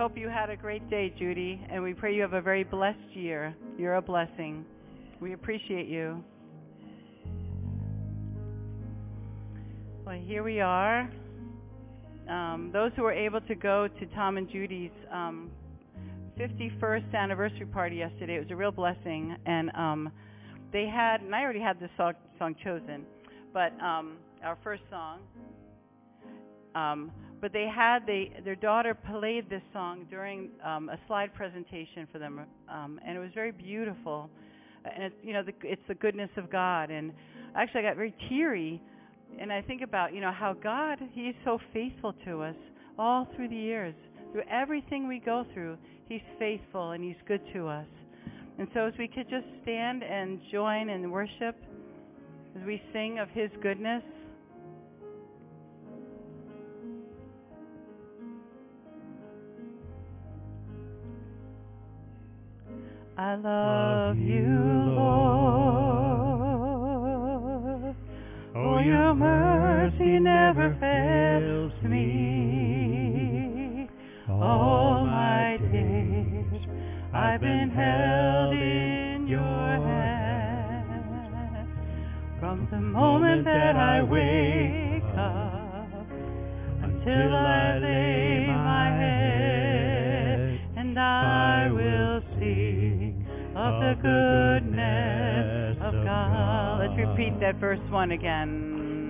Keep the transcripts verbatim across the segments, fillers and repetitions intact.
hope you had a great day, Judy, and we pray you have a very blessed year. You're a blessing. We appreciate you. Well, here we are. Um, those who were able to go to Tom and Judy's um, fifty-first anniversary party yesterday, it was a real blessing. And um, they had, and I already had this song, song chosen, but um, our first song. Um, but they had, they, their daughter played this song during um, a slide presentation for them, um, and it was very beautiful. And it's, you know, the, it's the goodness of God. And actually, I got very teary. And I think about, you know, how God, He is so faithful to us all through the years. Through everything we go through, He's faithful and He's good to us. And so as we could just stand and join in worship, as we sing of His goodness. I love you, Lord. Oh, your mercy never fails me. All my days I've been held in your hand. From the moment that I wake up until I lay my head, and I will sing of the goodness of God. Let's repeat that verse one again.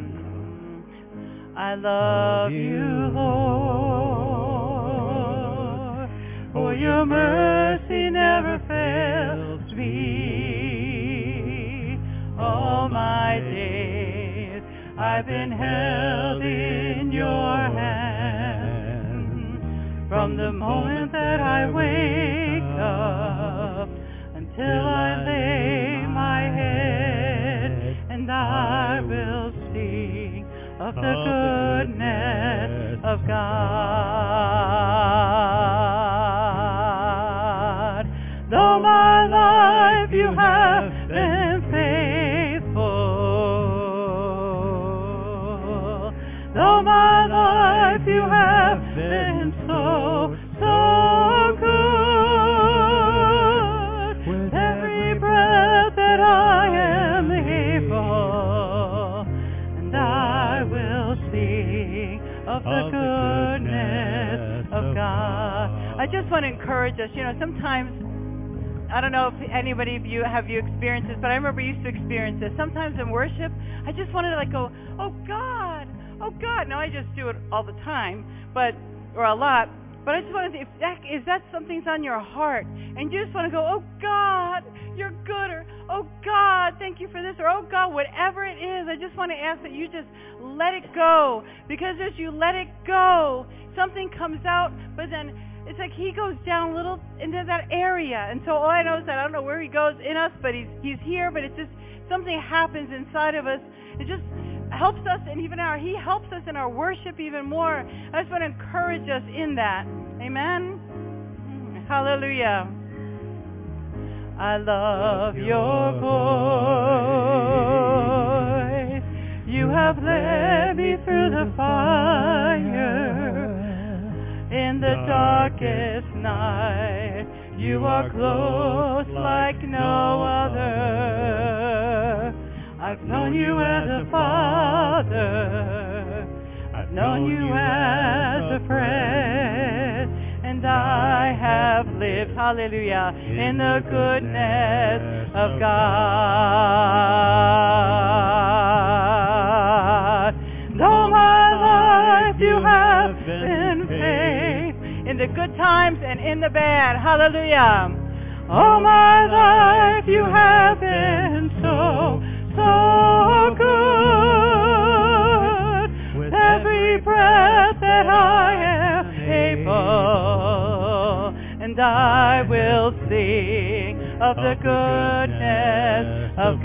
I love you, Lord, for your mercy never fails me. All my days I've been held in your hand. From the moment that I wake up until I lay my head, and I will sing of the goodness of God. Though my life you have been faithful, though my life you have been so, so good, with every breath that I am able, and I will sing of the goodness of God. I just want to encourage us, you know, sometimes, I don't know if anybody of you have you experienced this, but I remember I used to experience this. Sometimes in worship, I just wanted to like go, oh God, oh God. Now I just do it all the time, but or a lot. But I just want to see if that is that something's on your heart, and you just want to go, oh God, you're good, or oh God, thank you for this, or oh God, whatever it is. I just want to ask that you just let it go, because as you let it go, something comes out, but then it's like He goes down a little into that area. And so all I know is that I don't know where He goes in us, but He's He's here, but it's just something happens inside of us. It just helps us, and even our He helps us in our worship even more. I just want to encourage us in that. Amen. Hallelujah. I love your voice. You have led me through the fire. In the darkest night, you are close like no other. I've known you as a father. I've known you as a friend. And I have lived, hallelujah, in the goodness of God. Though my life you have been faithful in the good times and in the bad, hallelujah. All my life you have been so, so good. With every breath that I am able, and I will sing of the goodness of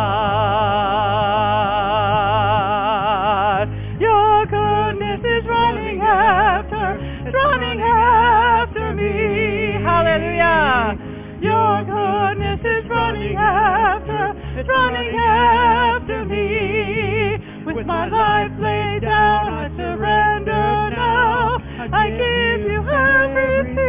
God. Your goodness is running after, is running after me. Hallelujah. Your goodness is running after, is running after me. With my life laid down, I surrender now. I give you everything.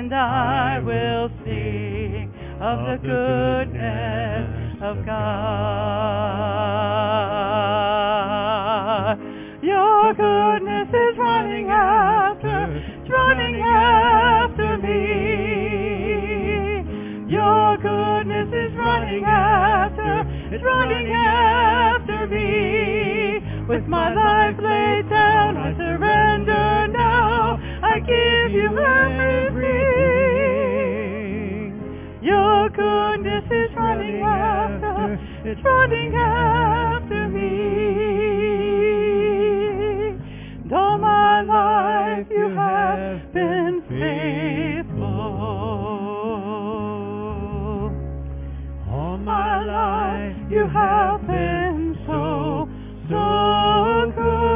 and I will sing of the goodness of God. Your goodness is running after, it's running after me. Your goodness is running after, it's running after me. With my life laid down, I surrender now. I give you everything. Your goodness is running after, it's running after me. And all my life you have been faithful. All my life you have been so, so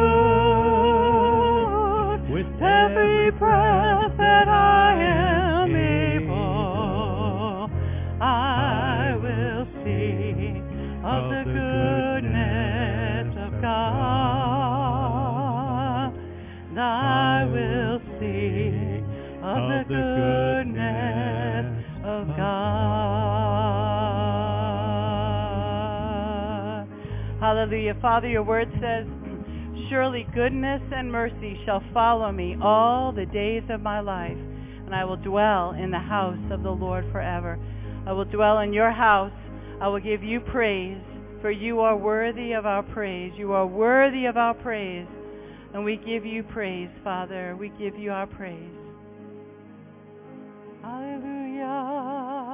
good. With every breath that I am able, I will sing of the goodness of God. I will sing of the goodness of God. Hallelujah. Father, your word says, surely goodness and mercy shall follow me all the days of my life, and I will dwell in the house of the Lord forever. I will dwell in your house. I will give you praise, for you are worthy of our praise. You are worthy of our praise. And we give you praise, Father. We give you our praise. Hallelujah.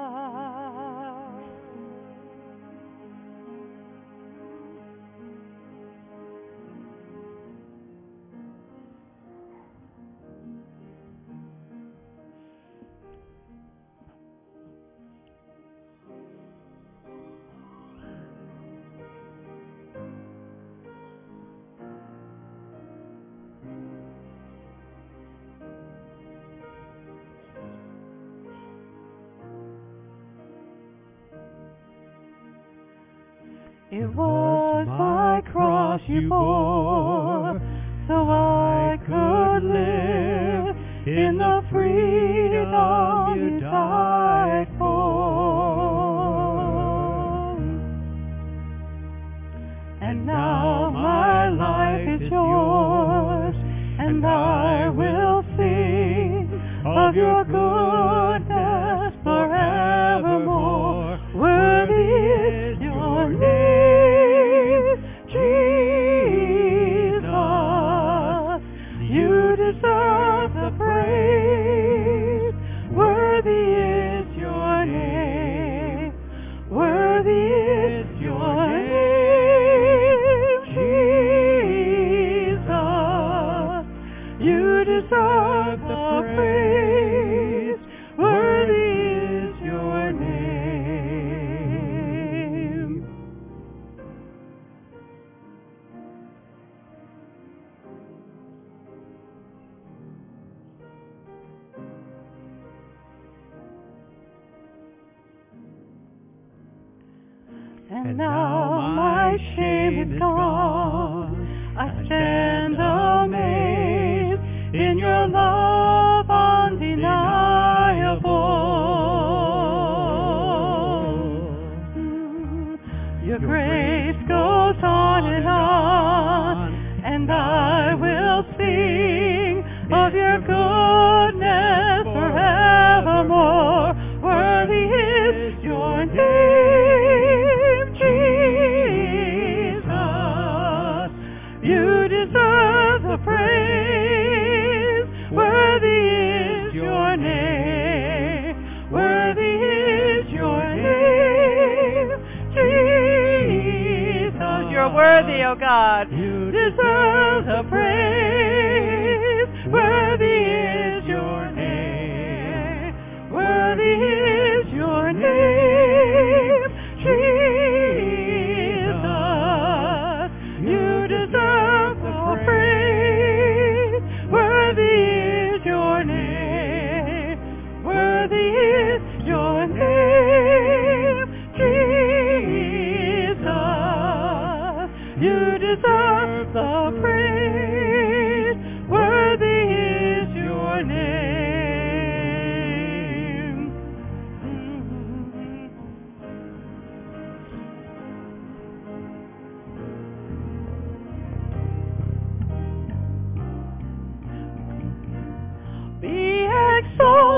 It was my cross you bore, so I could live in the freedom you died for. And now my life is yours, and I will sing of your goodness forevermore. Worthy is your name, Jesus. You deserve the praise. Worthy is your name. Worthy is your name, Jesus. You deserve the praise. Worthy is your name. And now my shame is gone. I stand amazed in your love undeniable. Your grace goes on and on, and I will sing of your goodness forevermore. Worthy is your name, Jesus. You deserve the praise. Worthy is your name. Worthy is your name, Jesus. You're worthy, O God. You deserve the praise. Worthy is your name. Worthy is your name, Jesus. You deserve the praise. Worthy is your name. Worthy is your name, Jesus. You deserve the praise. Worthy is your name.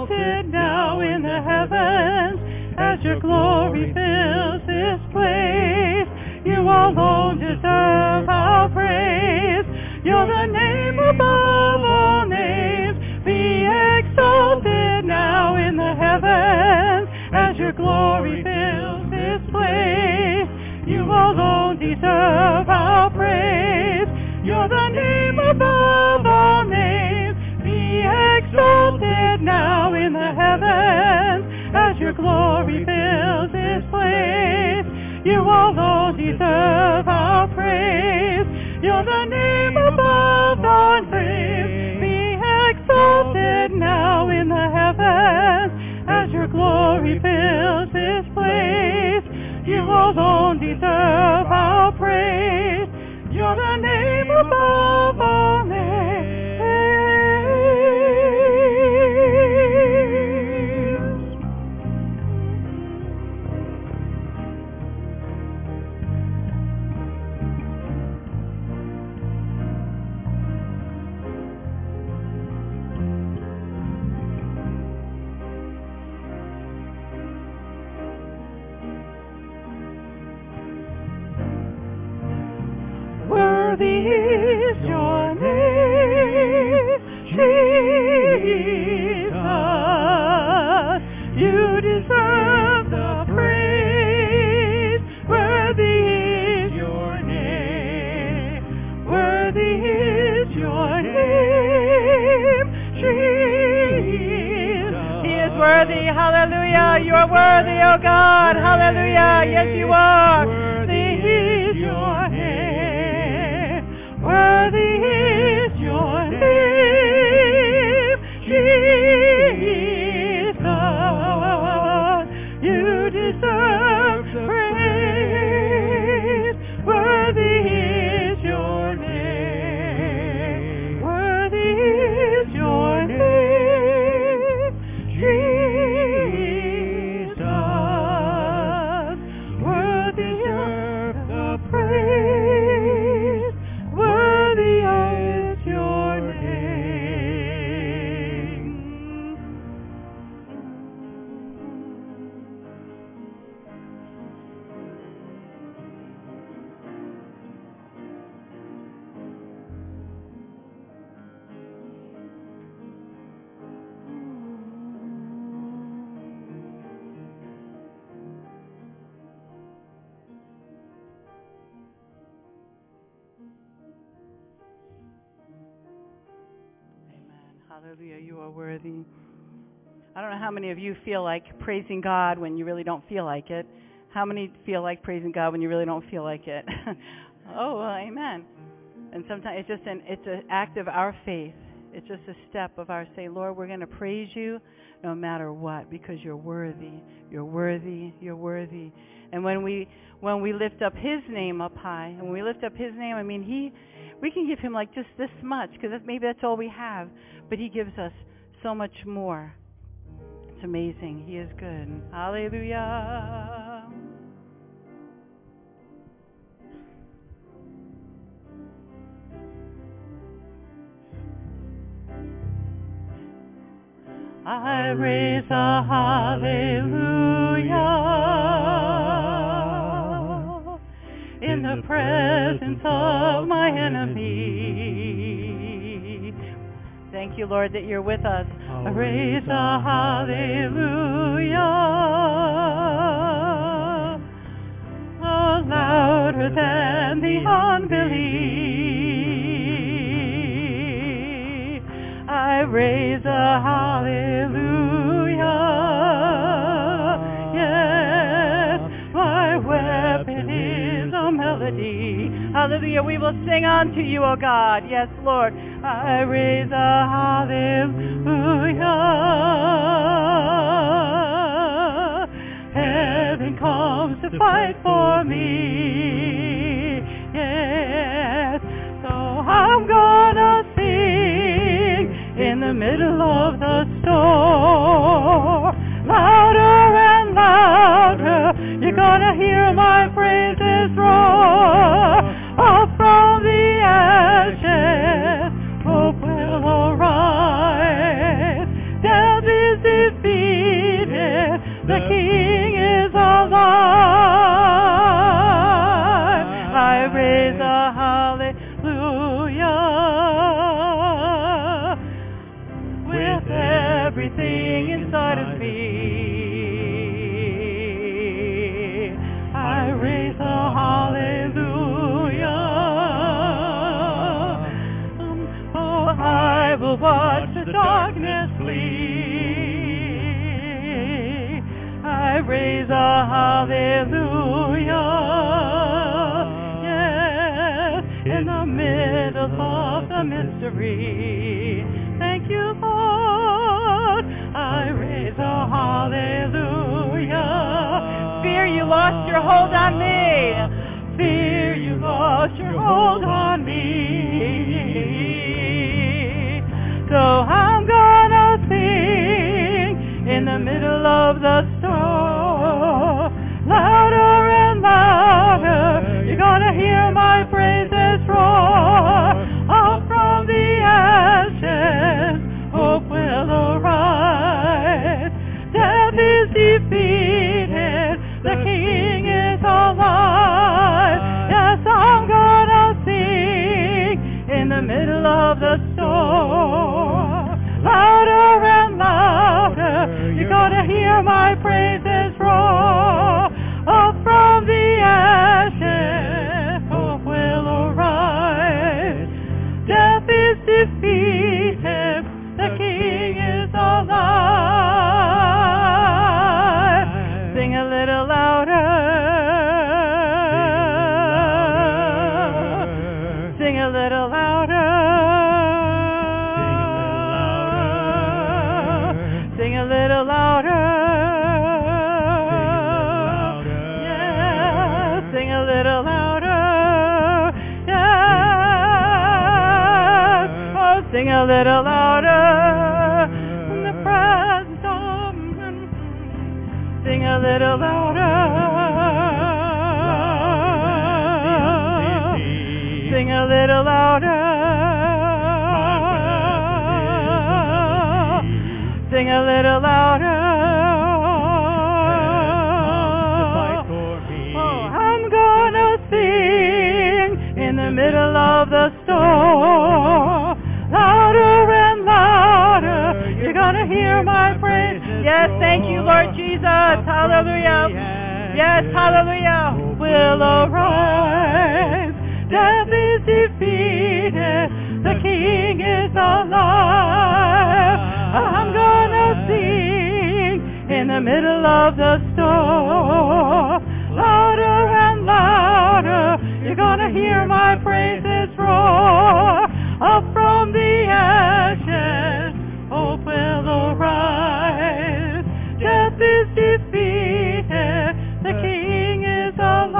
exalted now in the heavens, as your glory fills this place. You alone deserve our praise. You're the name above all names. Be exalted now in the heavens, as your glory fills this place. You alone deserve our praise. You're the name above all names. Be exalted now in the heavens, as your glory fills this place. You alone deserve our praise. You're the name above all names. Be exalted now in the heavens, as your glory fills this place. You alone deserve our praise. You're the name above all names. Worthy is your name, Jesus. You deserve the praise. Worthy is your name. Worthy is your name, Jesus. He is worthy. Hallelujah. You are worthy, oh God. Hallelujah. Yes, you are. Worthy is your name. Worthy is your name, Jesus. You deserve praise. Worthy is your name. Worthy is your name, Jesus. Worthy is the praise. Worthy is your name. Hallelujah, you are worthy. I don't know how many of you feel like praising God when you really don't feel like it. How many feel like praising God when you really don't feel like it? Oh, well, amen. And sometimes it's just an it's an act of our faith. It's just a step of our say, Lord, we're going to praise you no matter what, because you're worthy. You're worthy. You're worthy. And when we when we lift up his name up high, and when we lift up his name, I mean, he we can give him like just this much, because maybe that's all we have. But he gives us so much more. It's amazing. He is good. Hallelujah. I raise a hallelujah in the presence of my enemy. Thank you, Lord, that you're with us. I raise a hallelujah louder than the unbelief. I raise a hallelujah. Yes, my weapon is a melody. Hallelujah. We will sing unto you, O God. Yes, Lord. I raise a hallelujah. Heaven comes to fight for me. Yes. So I'm gonna sing in the middle of the storm. Louder and louder, you're gonna hear my praises roar. Up from the ashes, hope will arise. Death is with everything inside of me. I raise a hallelujah. Um, oh, I will watch the darkness flee. I raise a hallelujah. Yes, in the middle of the mystery. Thank you, Lord. I raise a hallelujah. Fear, you lost your hold on me. Fear, you lost your hold on me. So I'm gonna sing in the middle of the storm. Louder and louder, you're gonna hear my praises roar. Up from the ashes, hope will arise. Death is defeated, the King is alive. Yes, I'm gonna sing in the middle of the storm. Louder and louder, you're gonna hear my praises roar. Up from the ashes, hope will arise. Death is defeated, the King is alive. Sing a little louder. Sing a little louder. Sing a little louder. Yeah, sing a little louder. Yeah, oh, sing a little louder. In the presence of, sing a little louder. Sing a little louder. Sing a little louder. Oh, I'm gonna sing in the middle of the storm. Louder and louder, you're gonna hear my praise. Yes, thank you, Lord Jesus. Hallelujah. Yes, hallelujah. Will arise. Death is defeated, the King is alive. I'm gonna sing in the middle of the storm. Louder and louder, you're gonna hear my praises roar. Up from the ashes, hope will arise. Death is defeated, the King is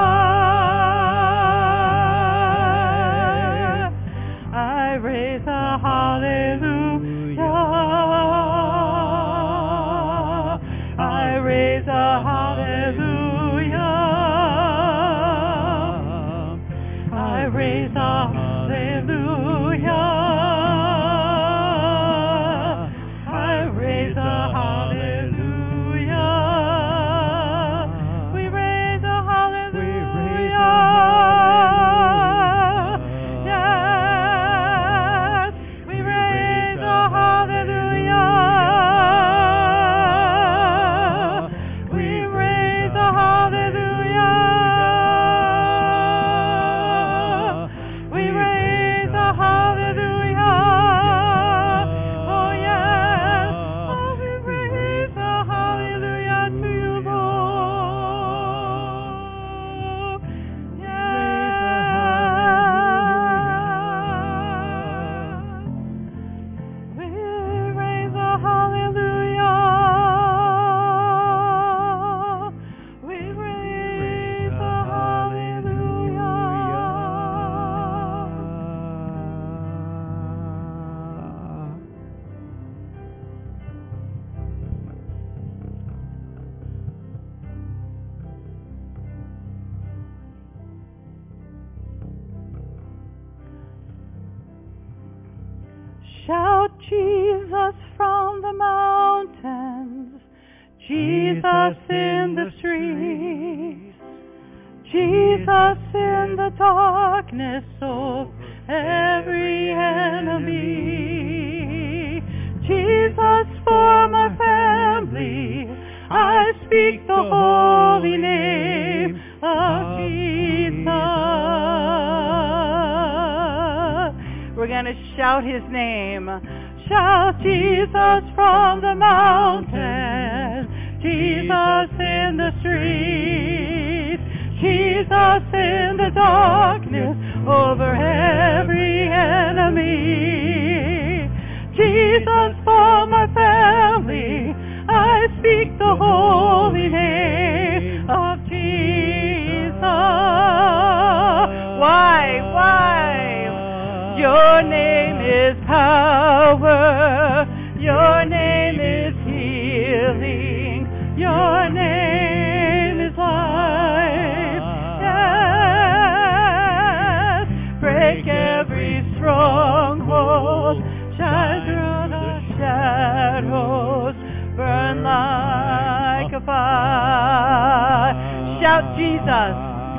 alive. I raise a hallelujah. I raise a hallelujah. I raise a hallelujah. I raise a hallelujah. We raise a hallelujah. Yes, we raise a hallelujah. We raise a hallelujah. We raise a hallelujah. Oh yes, oh, we raise a hallelujah to you, Lord. Yes, we raise a hallelujah. We raise a hallelujah. Shout Jesus from the mountains, Jesus in the streets, Jesus in the darkness of every enemy, Jesus speak the holy name of Jesus. We're going to shout his name. Shout Jesus from the mountain, Jesus in the streets, Jesus in the darkness over every enemy. Jesus for my family, I speak the holy name of Jesus. Why? Why? Your name is power. Your name is healing. Your name is life. Yes. Break every stronghold. Shine through the shadows. Burn like a fire. Shout Jesus.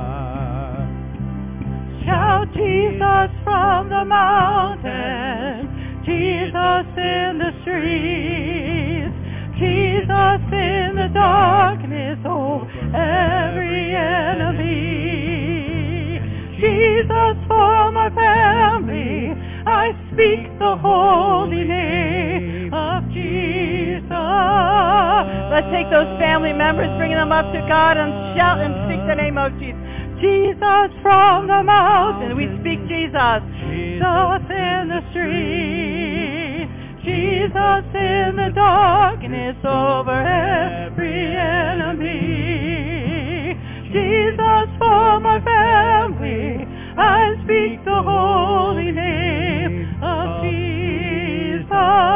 Shout Jesus from the mountain, Jesus in the streets, Jesus in the darkness, oh, every enemy. Jesus for my family, I speak the holy name of Jesus. Let's take those family members, bring them up to God and shout and speak the name of Jesus. Jesus from the mountain, we speak Jesus. Jesus in the street, Jesus in the darkness over every enemy. Jesus for my family, I speak the holy name of Jesus.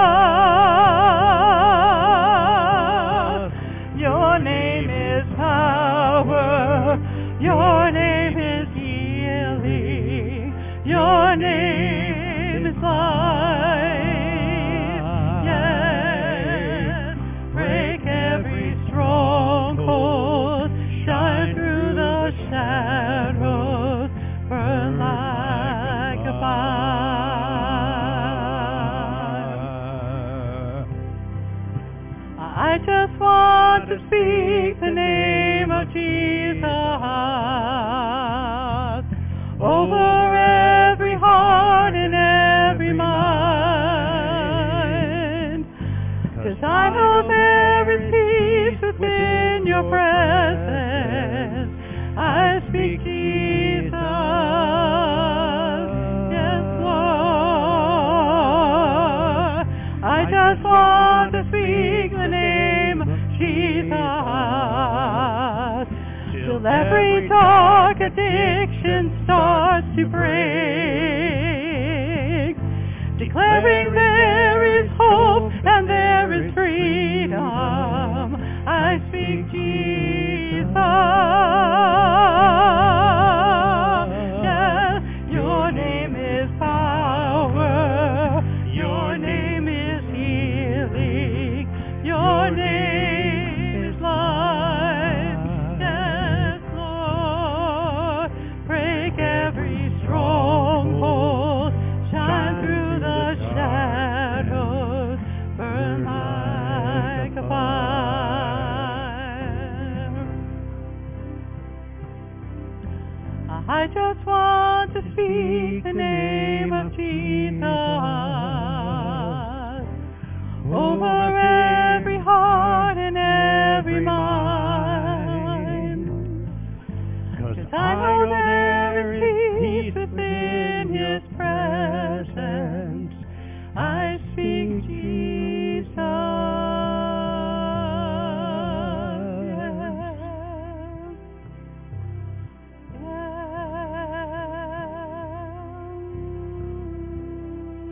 Your name is power. Your name is healing. Your name is life. Yes. Break every stronghold. Shine through the shadows. Burn like a fire. I just want to speak the name of Jesus over every heart and every mind. 'Cause I know there is peace within your presence. I speak Jesus. Yes, Lord. I just want to speak the name of Jesus. Till every dark addiction starts to break, declaring there is hope and there is freedom. I speak Jesus. Yeah. Your name is power. Your name is healing. Your name is life. Yes, Lord. Break every stronghold. Shine through the shadows. Burn like a fire. I just want to speak the name of Jesus over every heart and every mind. 'Cause I know there is peace within his presence. I speak Jesus. Yes. Yes.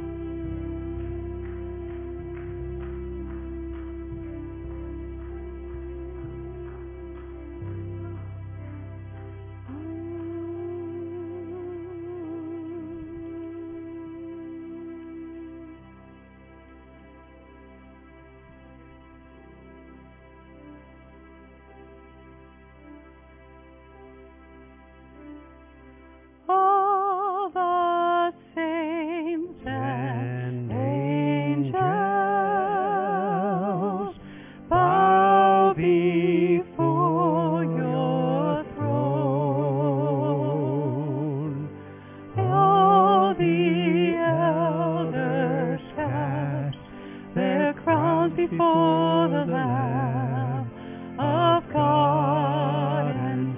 before the Lamb of God and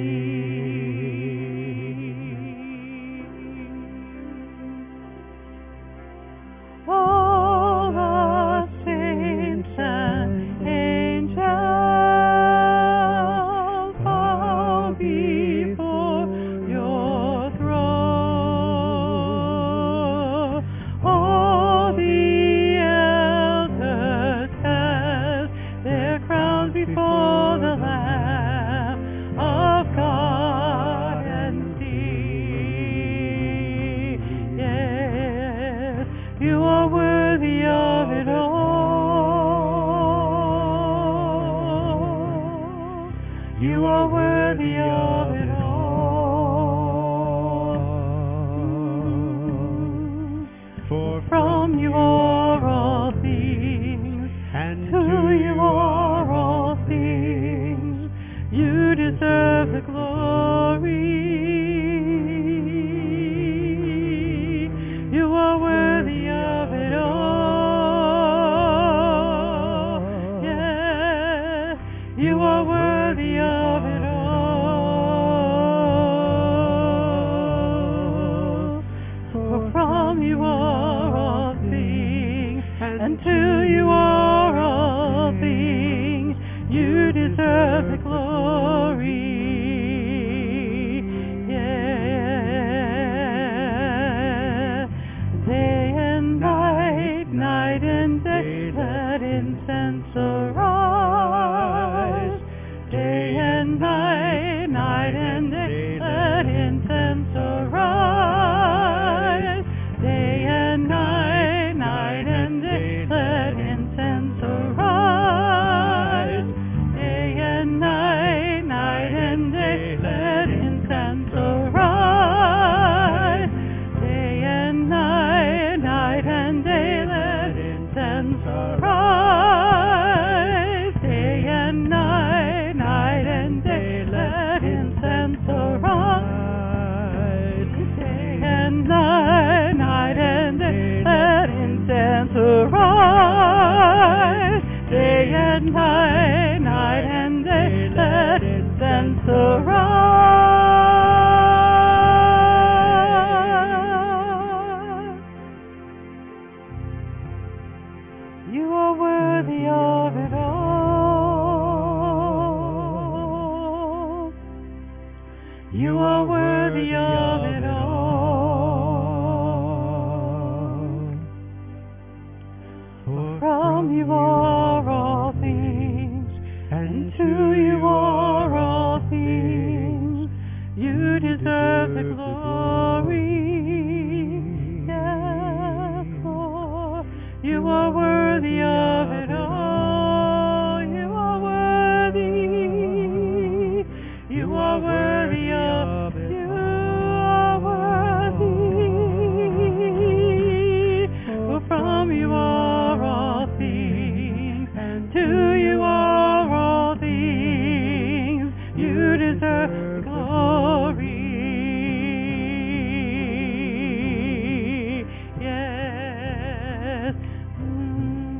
sing. All the saints and angels bow before your throne. All the elders cast their crowns before the Lamb of God and sing. Yes, you are worthy of it all. You are worthy of it all. For from you are all things, and to you are all things. You deserve the glory. You are worthy of it all. Yes, you are worthy of it all. For from you are all things, and to you are all things. You deserve the glory. Yeah. Day and night, night and day, let incense arise. Day and night, night and day, let incense arise. Day and night, night and day, let incense arise. Day and night, night and day, let incense arise. Day and night, night and day, let incense arise. Day and night, night and day, let incense arise. Day and night, night and day, let incense arise. Day and night, night and day, let incense arise. You are worthy of it all. You are worthy of it all. For from you are all things, and to you are all things. You deserve the glory. Yes, Lord, you are worthy of it all. You are worthy. You are worthy of it. You are worthy. For from you are all things, and to you are all things. You deserve the glory. Yes. Mm.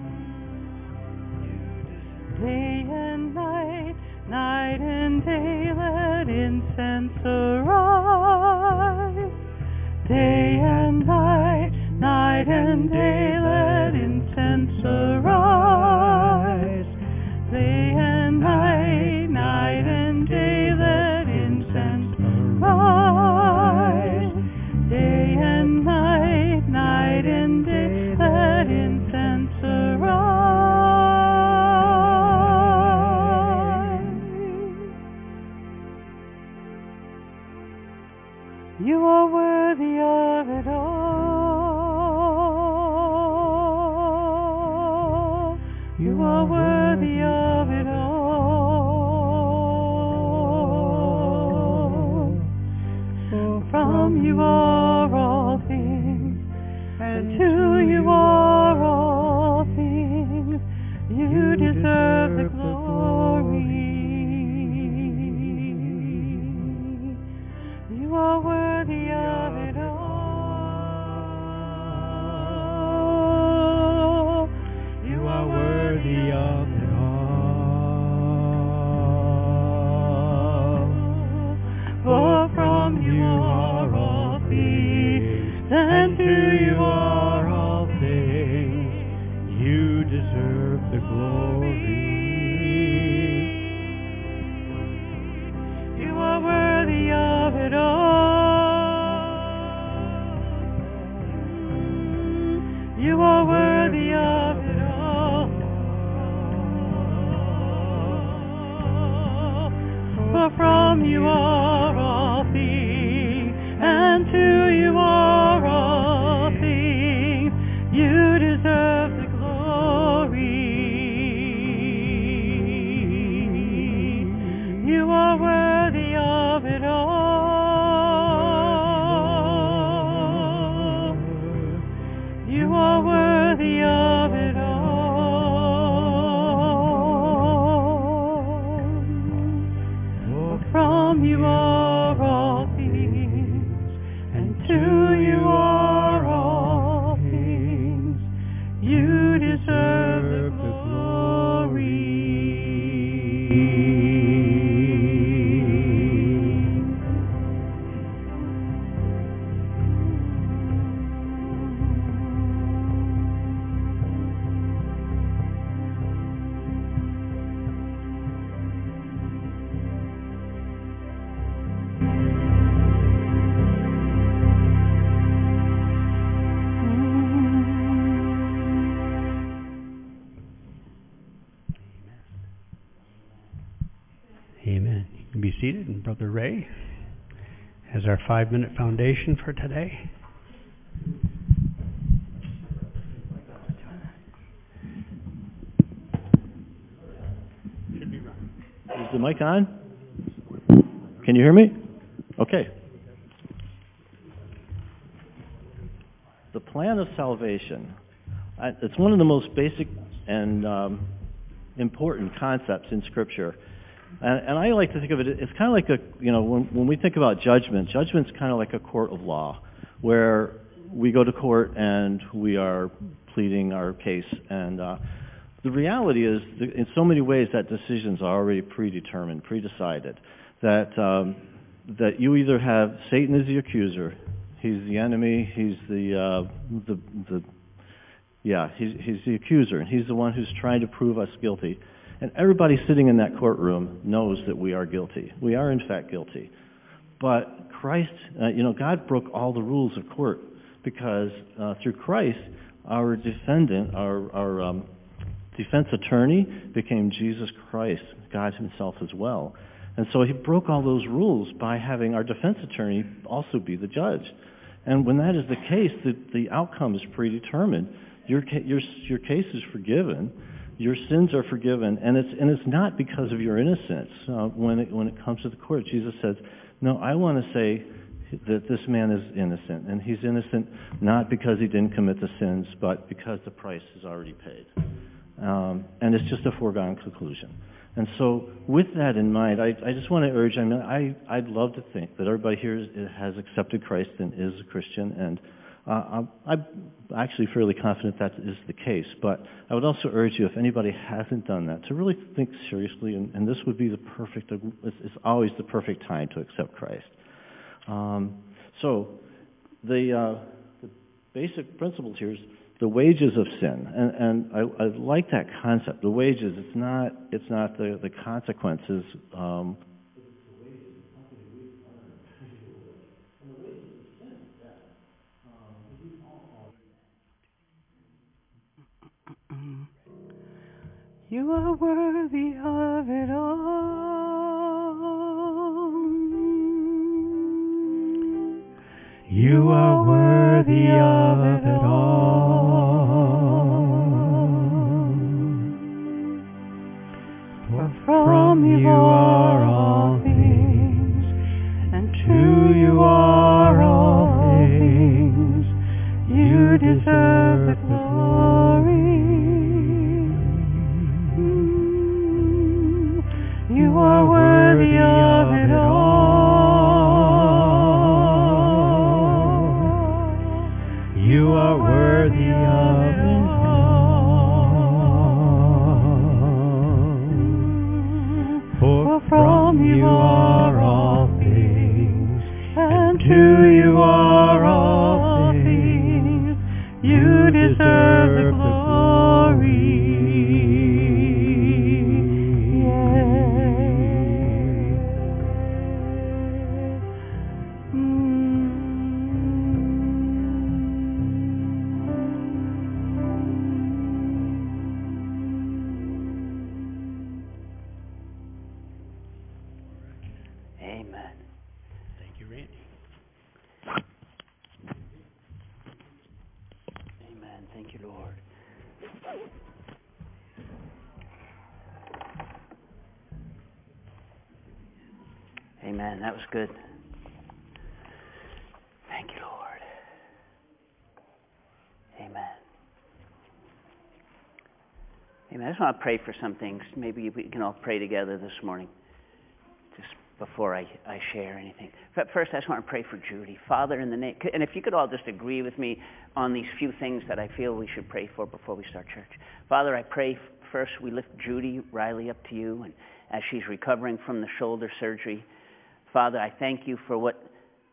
Day and night, night and day, let incense arise. Day and night, night and day, let incense arise. Day and night, night and day, let incense arise. Day and night, night and day, let incense arise. You are worthy of it all. you are all things, and to you are all things. You deserve the glory. You are worthy of it all. You are worthy of it all. For from you are all things, and to you are all things. You deserve the glory. Amen. You can be seated, and Brother Ray has our five-minute foundation for today. Is the mic on? Can you hear me? Okay. The plan of salvation. I, it's one of the most basic and um, important concepts in Scripture. And, and I like to think of it, it's kind of like a, you know, when, when we think about judgment, judgment's kind of like a court of law, where we go to court and we are pleading our case. And uh, the reality is, in so many ways, that decisions are already predetermined, predecided. That um, that you either have Satan as the accuser, he's the enemy, he's the uh, the the yeah, he's he's the accuser, and he's the one who's trying to prove us guilty. And everybody sitting in that courtroom knows that we are guilty. We are, in fact, guilty. But Christ, uh, you know, God broke all the rules of court because uh, through Christ, our defendant, our, our um, defense attorney became Jesus Christ, God himself as well. And so he broke all those rules by having our defense attorney also be the judge. And when that is the case, the, the outcome is predetermined. Your, your, your case is forgiven. Your sins are forgiven, and it's and it's not because of your innocence. Uh, when it when it comes to the court, Jesus says, "No, I want to say that this man is innocent, and he's innocent not because he didn't commit the sins, but because the price is already paid." Um, and it's just a foregone conclusion. And so, with that in mind, I, I just want to urge. I mean, I I'd love to think that everybody here is, has accepted Christ and is a Christian, and Uh, I'm, I'm actually fairly confident that is the case, but I would also urge you, if anybody hasn't done that, to really think seriously, and, and this would be the perfect, it's, it's always the perfect time to accept Christ. Um, so, the, uh, the basic principles here is the wages of sin, and, and I, I like that concept. The wages, it's not, it's not the, the consequences. Um, You are worthy of it all. You are worthy of it all. For from you are all things, and to you are all things. You deserve the glory. You are worthy of it all. You are worthy of it all. For Amen. That was good. Thank you, Lord. Amen. Amen. I just want to pray for some things. Maybe we can all pray together this morning, just before I, I share anything. But first, I just want to pray for Judy. Father, in the name, and if you could all just agree with me on these few things that I feel we should pray for before we start church. Father, I pray first we lift Judy Riley up to you, and as she's recovering from the shoulder surgery, Father, I thank you for what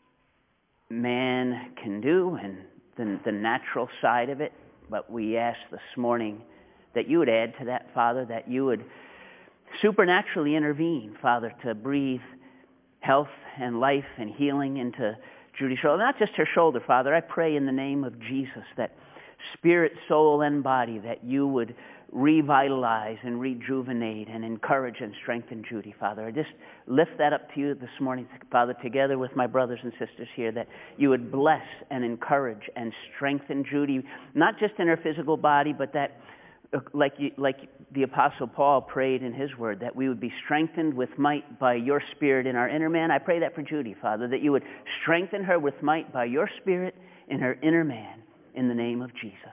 man can do and the, the natural side of it, but we ask this morning that you would add to that, Father, that you would supernaturally intervene, Father, to breathe health and life and healing into Judy's shoulder. Not just her shoulder, Father. I pray in the name of Jesus that spirit, soul, and body, that you would revitalize and rejuvenate and encourage and strengthen Judy, Father. I just lift that up to you this morning, Father, together with my brothers and sisters here, that you would bless and encourage and strengthen Judy, not just in her physical body, but that Like you, like the Apostle Paul prayed in his word, that we would be strengthened with might by your Spirit in our inner man. I pray that for Judy, Father, that you would strengthen her with might by your Spirit in her inner man, in the name of Jesus.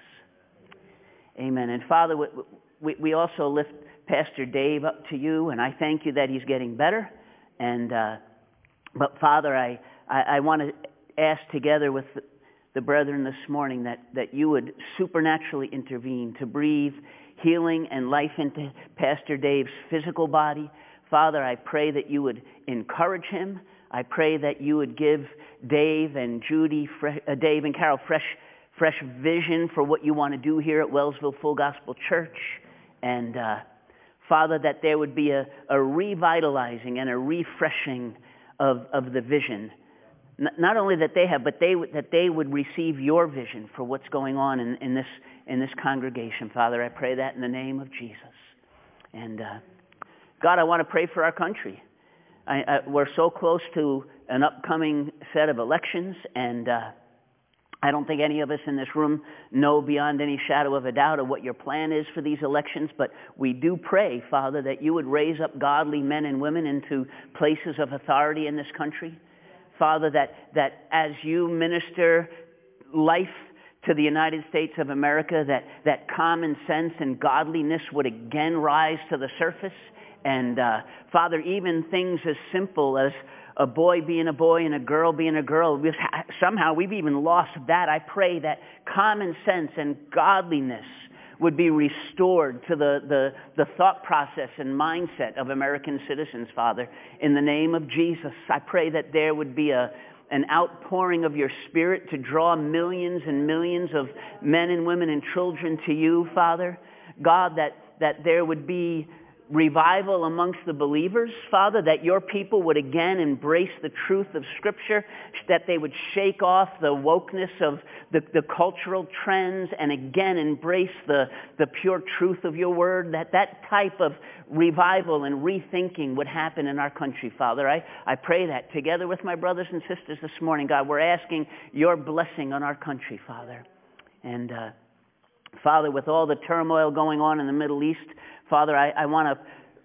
Amen. And Father, we, we, we also lift Pastor Dave up to you, and I thank you that he's getting better. And uh, but Father, I, I, I want to ask together with the, the brethren this morning that, that you would supernaturally intervene to breathe healing and life into Pastor Dave's physical body. Father, I pray that you would encourage him. I pray that you would give Dave and Judy, uh, Dave and Carol fresh, fresh vision for what you want to do here at Wellsville Full Gospel Church. And uh, Father, that there would be a, a revitalizing and a refreshing of, of the vision. Not only that they have, but they that they would receive your vision for what's going on in, in this in this congregation, Father. I pray that in the name of Jesus. And uh, God, I want to pray for our country. I, I, we're so close to an upcoming set of elections, and uh, I don't think any of us in this room know beyond any shadow of a doubt of what your plan is for these elections. But we do pray, Father, that you would raise up godly men and women into places of authority in this country. Father, that, that as you minister life to the United States of America, that, that common sense and godliness would again rise to the surface. And uh, Father, even things as simple as a boy being a boy and a girl being a girl, we've, somehow we've even lost that. I pray that common sense and godliness would be restored to the, the, the thought process and mindset of American citizens, Father. In the name of Jesus, I pray that there would be a, an outpouring of your Spirit to draw millions and millions of men and women and children to you, Father. God, that, that there would be revival amongst the believers, Father, that your people would again embrace the truth of Scripture, that they would shake off the wokeness of the, the cultural trends and again embrace the, the pure truth of your word, that that type of revival and rethinking would happen in our country, Father. I, I pray that together with my brothers and sisters this morning, God, we're asking your blessing on our country, Father. And uh, Father, with all the turmoil going on in the Middle East, Father, I, I want to,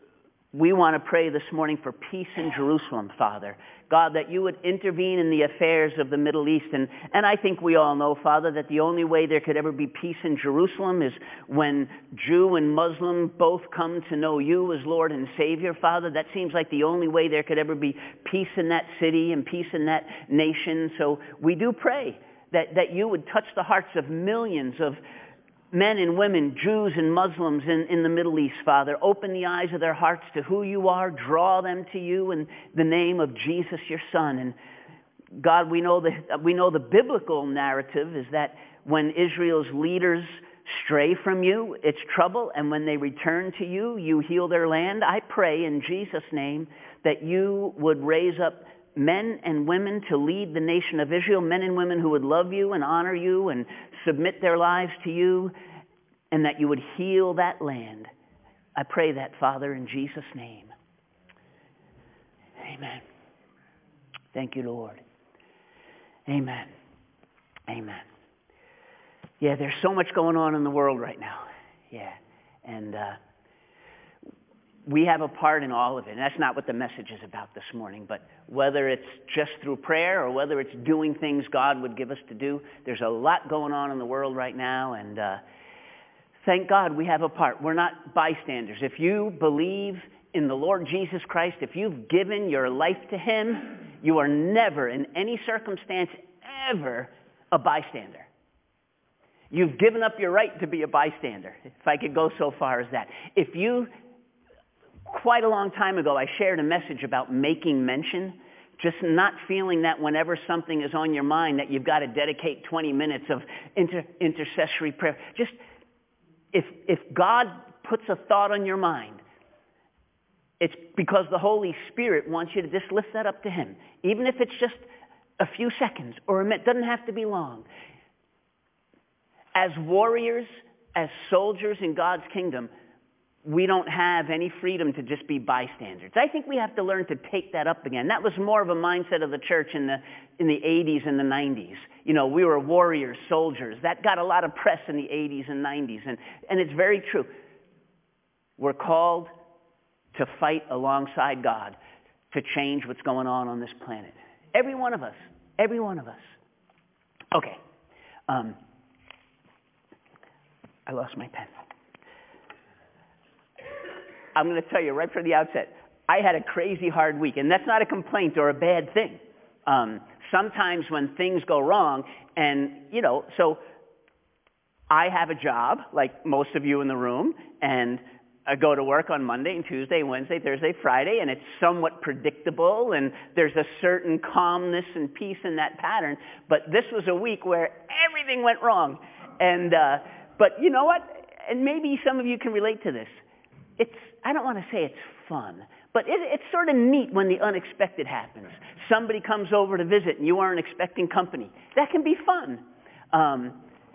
we want to pray this morning for peace in Jerusalem, Father. God, that you would intervene in the affairs of the Middle East. And, and I think we all know, Father, that the only way there could ever be peace in Jerusalem is when Jew and Muslim both come to know you as Lord and Savior, Father. That seems like the only way there could ever be peace in that city and peace in that nation. So we do pray that, that you would touch the hearts of millions of men and women, Jews and Muslims in, in the Middle East, Father. Open the eyes of their hearts to who you are. Draw them to you in the name of Jesus, your Son. And God, we know the, we know the biblical narrative is that when Israel's leaders stray from you, it's trouble. And when they return to you, you heal their land. I pray in Jesus' name that you would raise up men and women to lead the nation of Israel, men and women who would love you and honor you and submit their lives to you, and that you would heal that land. I pray that, Father, in Jesus' name. Amen. Thank you, Lord. Amen. Amen. Yeah, there's so much going on in the world right now. Yeah. And uh, we have a part in all of it. And that's not what the message is about this morning. But whether it's just through prayer or whether it's doing things God would give us to do, there's a lot going on in the world right now. And uh, thank God we have a part. We're not bystanders. If you believe in the Lord Jesus Christ, if you've given your life to him, you are never in any circumstance ever a bystander. You've given up your right to be a bystander, if I could go so far as that. If you, quite a long time ago, I shared a message about making mention, just not feeling that whenever something is on your mind that you've got to dedicate twenty minutes of inter- intercessory prayer. Just, if if God puts a thought on your mind, it's because the Holy Spirit wants you to just lift that up to him. Even if it's just a few seconds or a minute, doesn't have to be long. As warriors, as soldiers in God's kingdom, we don't have any freedom to just be bystanders. I think we have to learn to take that up again. That was more of a mindset of the church in the in the eighties and the nineties. You know, we were warriors, soldiers. That got a lot of press in the eighties and nineties. And, and it's very true. We're called to fight alongside God to change what's going on on this planet. Every one of us. Every one of us. Okay. Um, I lost my pen. I'm going to tell you right from the outset, I had a crazy hard week, and that's not a complaint or a bad thing. Um, sometimes when things go wrong, and, you know, so I have a job, like most of you in the room, and I go to work on Monday and Tuesday, Wednesday, Thursday, Friday, and it's somewhat predictable, and there's a certain calmness and peace in that pattern. But this was a week where everything went wrong. And, uh, but you know what? And maybe some of you can relate to this. It's, I don't want to say it's fun, but it, it's sort of neat when the unexpected happens. Somebody comes over to visit and you aren't expecting company. That can be fun. Um,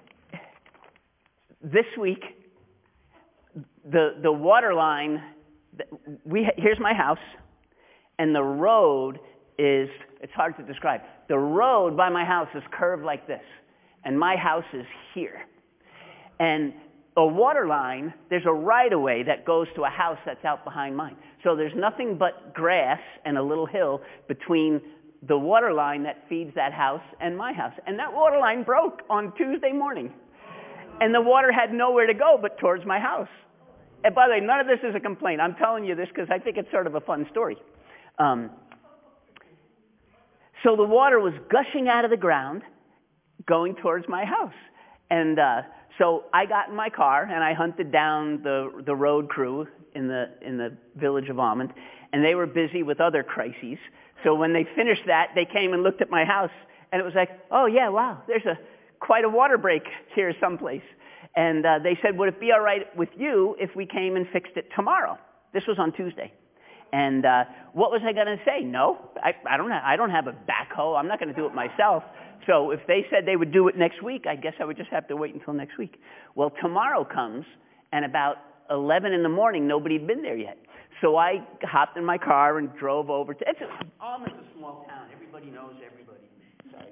this week, the the water line, we here's my house, and the road is, it's hard to describe. The road by my house is curved like this, and my house is here. And a water line, there's a right-of-way that goes to a house that's out behind mine. So there's nothing but grass and a little hill between the water line that feeds that house and my house. And that water line broke on Tuesday morning. And the water had nowhere to go but towards my house. And by the way, none of this is a complaint. I'm telling you this because I think it's sort of a fun story. Um, so the water was gushing out of the ground, going towards my house. And uh, so I got in my car and I hunted down the the road crew in the in the village of Almond, and they were busy with other crises. So when they finished that, they came and looked at my house, and it was like, oh yeah, wow, there's a quite a water break here someplace. And uh, they said, would it be all right with you if we came and fixed it tomorrow? This was on Tuesday. And uh, what was I going to say? No, I, I don't have, I don't have a backhoe. I'm not going to do it myself. So if they said they would do it next week, I guess I would just have to wait until next week. Well, tomorrow comes, and about eleven in the morning, nobody had been there yet. So I hopped in my car and drove over to, it's a, Almond's a small town. Everybody knows everybody. Sorry.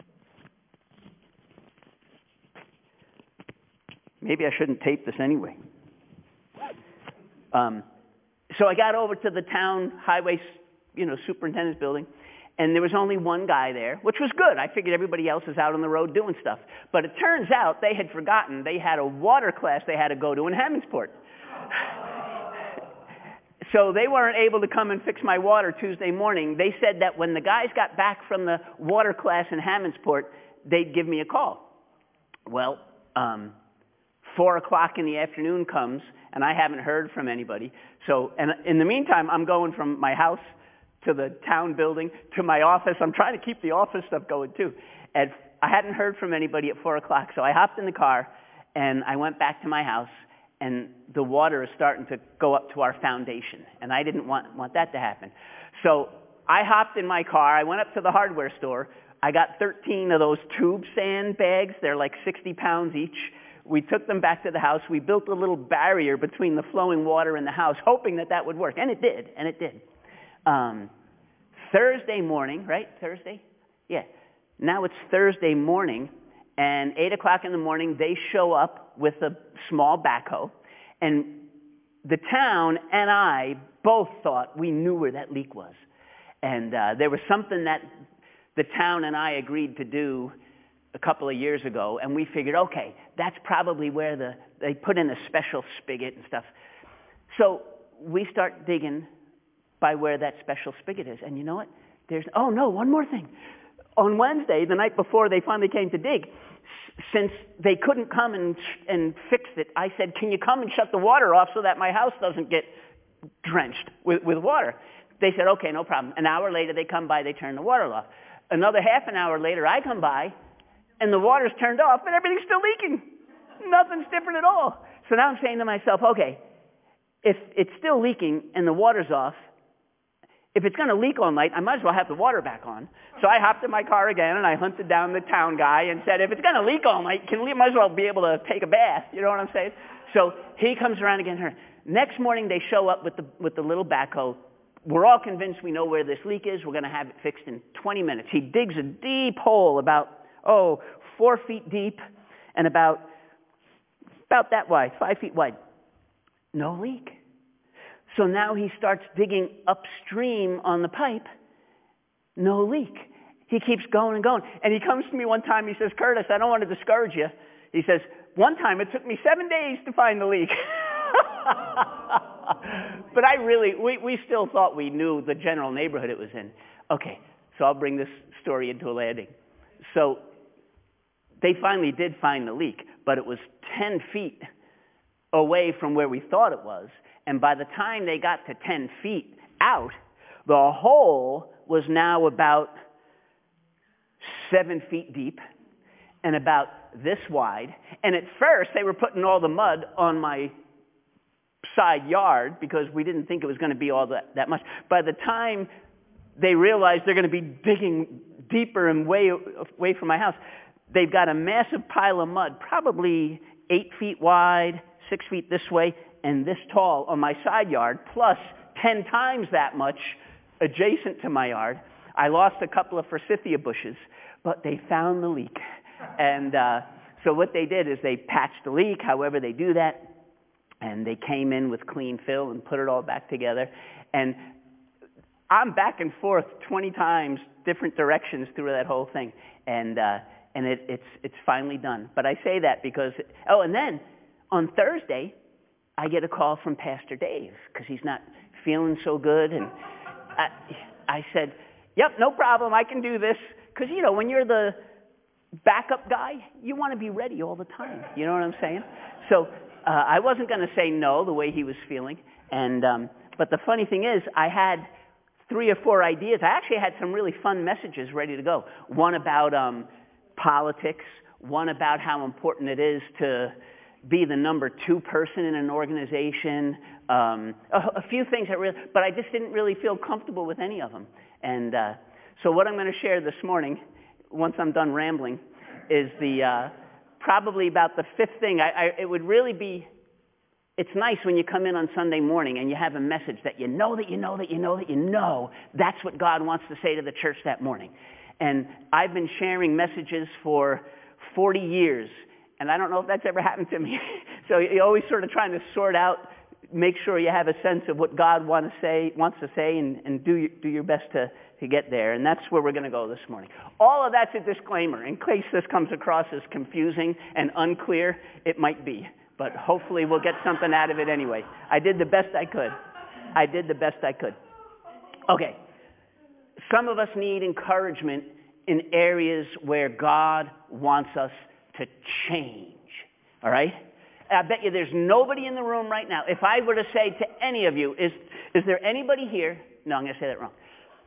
Maybe I shouldn't tape this anyway. Um, so I got over to the town highway, you know, superintendent's building, and there was only one guy there, which was good. I figured everybody else is out on the road doing stuff. But it turns out they had forgotten they had a water class they had to go to in Hammondsport. So they weren't able to come and fix my water Tuesday morning. They said that when the guys got back from the water class in Hammondsport, they'd give me a call. Well, um, four o'clock in the afternoon comes, and I haven't heard from anybody. So, and in the meantime, I'm going from my house to the town building to my office. I'm trying to keep the office stuff going too. And I hadn't heard from anybody at four o'clock, so I hopped in the car, and I went back to my house, and the water is starting to go up to our foundation, and I didn't want, want that to happen. So I hopped in my car. I went up to the hardware store. I got thirteen of those tube sand bags. They're like sixty pounds each. We took them back to the house. We built a little barrier between the flowing water and the house, hoping that that would work. And it did, and it did. Um, Thursday morning, right? Thursday? Yeah. Now it's Thursday morning, and eight o'clock in the morning, they show up with a small backhoe. And the town and I both thought we knew where that leak was. And uh, there was something that the town and I agreed to do a couple of years ago, and we figured, okay, that's probably where the they put in a special spigot and stuff. So we start digging by where that special spigot is. And you know what? There's, oh no, one more thing. On Wednesday, the night before they finally came to dig, since they couldn't come and and fix it, I said, can you come and shut the water off so that my house doesn't get drenched with, with water? They said, okay, no problem. An hour later, they come by, they turn the water off. Another half an hour later, I come by, and the water's turned off, but everything's still leaking. Nothing's different at all. So now I'm saying to myself, okay, if it's still leaking and the water's off, if it's going to leak all night, I might as well have the water back on. So I hopped in my car again, and I hunted down the town guy and said, if it's going to leak all night, can we might as well be able to take a bath. You know what I'm saying? So he comes around again. Her next morning, they show up with the with the little backhoe. We're all convinced we know where this leak is. We're going to have it fixed in twenty minutes. He digs a deep hole about, oh, four feet deep and about, about that wide, five feet wide. No leak. So now he starts digging upstream on the pipe. No leak. He keeps going and going. And he comes to me one time, he says, Curtis, I don't want to discourage you. He says, one time it took me seven days to find the leak. But I really, we, we still thought we knew the general neighborhood it was in. Okay, so I'll bring this story into a landing. So they finally did find the leak, but it was ten feet away from where we thought it was. And by the time they got to ten feet out, the hole was now about seven feet deep and about this wide. And at first, they were putting all the mud on my side yard because we didn't think it was going to be all that, that much. By the time they realized they're going to be digging deeper and way away from my house, they've got a massive pile of mud, probably eight feet wide, six feet this way, and this tall on my side yard, plus ten times that much adjacent to my yard. I lost a couple of forsythia bushes, but they found the leak. And uh, so what they did is they patched the leak, however they do that, and they came in with clean fill and put it all back together. And I'm back and forth twenty times, different directions through that whole thing. And uh, and it, it's it's finally done. But I say that because, oh, and then on Thursday, I get a call from Pastor Dave because he's not feeling so good. And I, I said, yep, no problem, I can do this. Because, you know, when you're the backup guy, you want to be ready all the time. You know what I'm saying? So uh, I wasn't going to say no the way he was feeling. And um, but the funny thing is, I had three or four ideas. I actually had some really fun messages ready to go. One about um, politics. One about how important it is to be the number two person in an organization. Um, a, a few things that really, but I just didn't really feel comfortable with any of them. And uh, so what I'm going to share this morning, once I'm done rambling, is the uh, probably about the fifth thing. I, I, it would really be, it's nice when you come in on Sunday morning and you have a message that you know that you know that you know that you know that's what God wants to say to the church that morning. And I've been sharing messages for forty years, and I don't know if that's ever happened to me. So you're always sort of trying to sort out, make sure you have a sense of what God want to say, wants to say, and, and do, your, do your best to, to get there. And that's where we're going to go this morning. All of that's a disclaimer. In case this comes across as confusing and unclear, it might be. But hopefully we'll get something out of it anyway. I did the best I could. I did the best I could. Okay. Some of us need encouragement in areas where God wants us to change. All right? I bet you there's nobody in the room right now. If I were to say to any of you, is, is there anybody here? No, I'm going to say that wrong.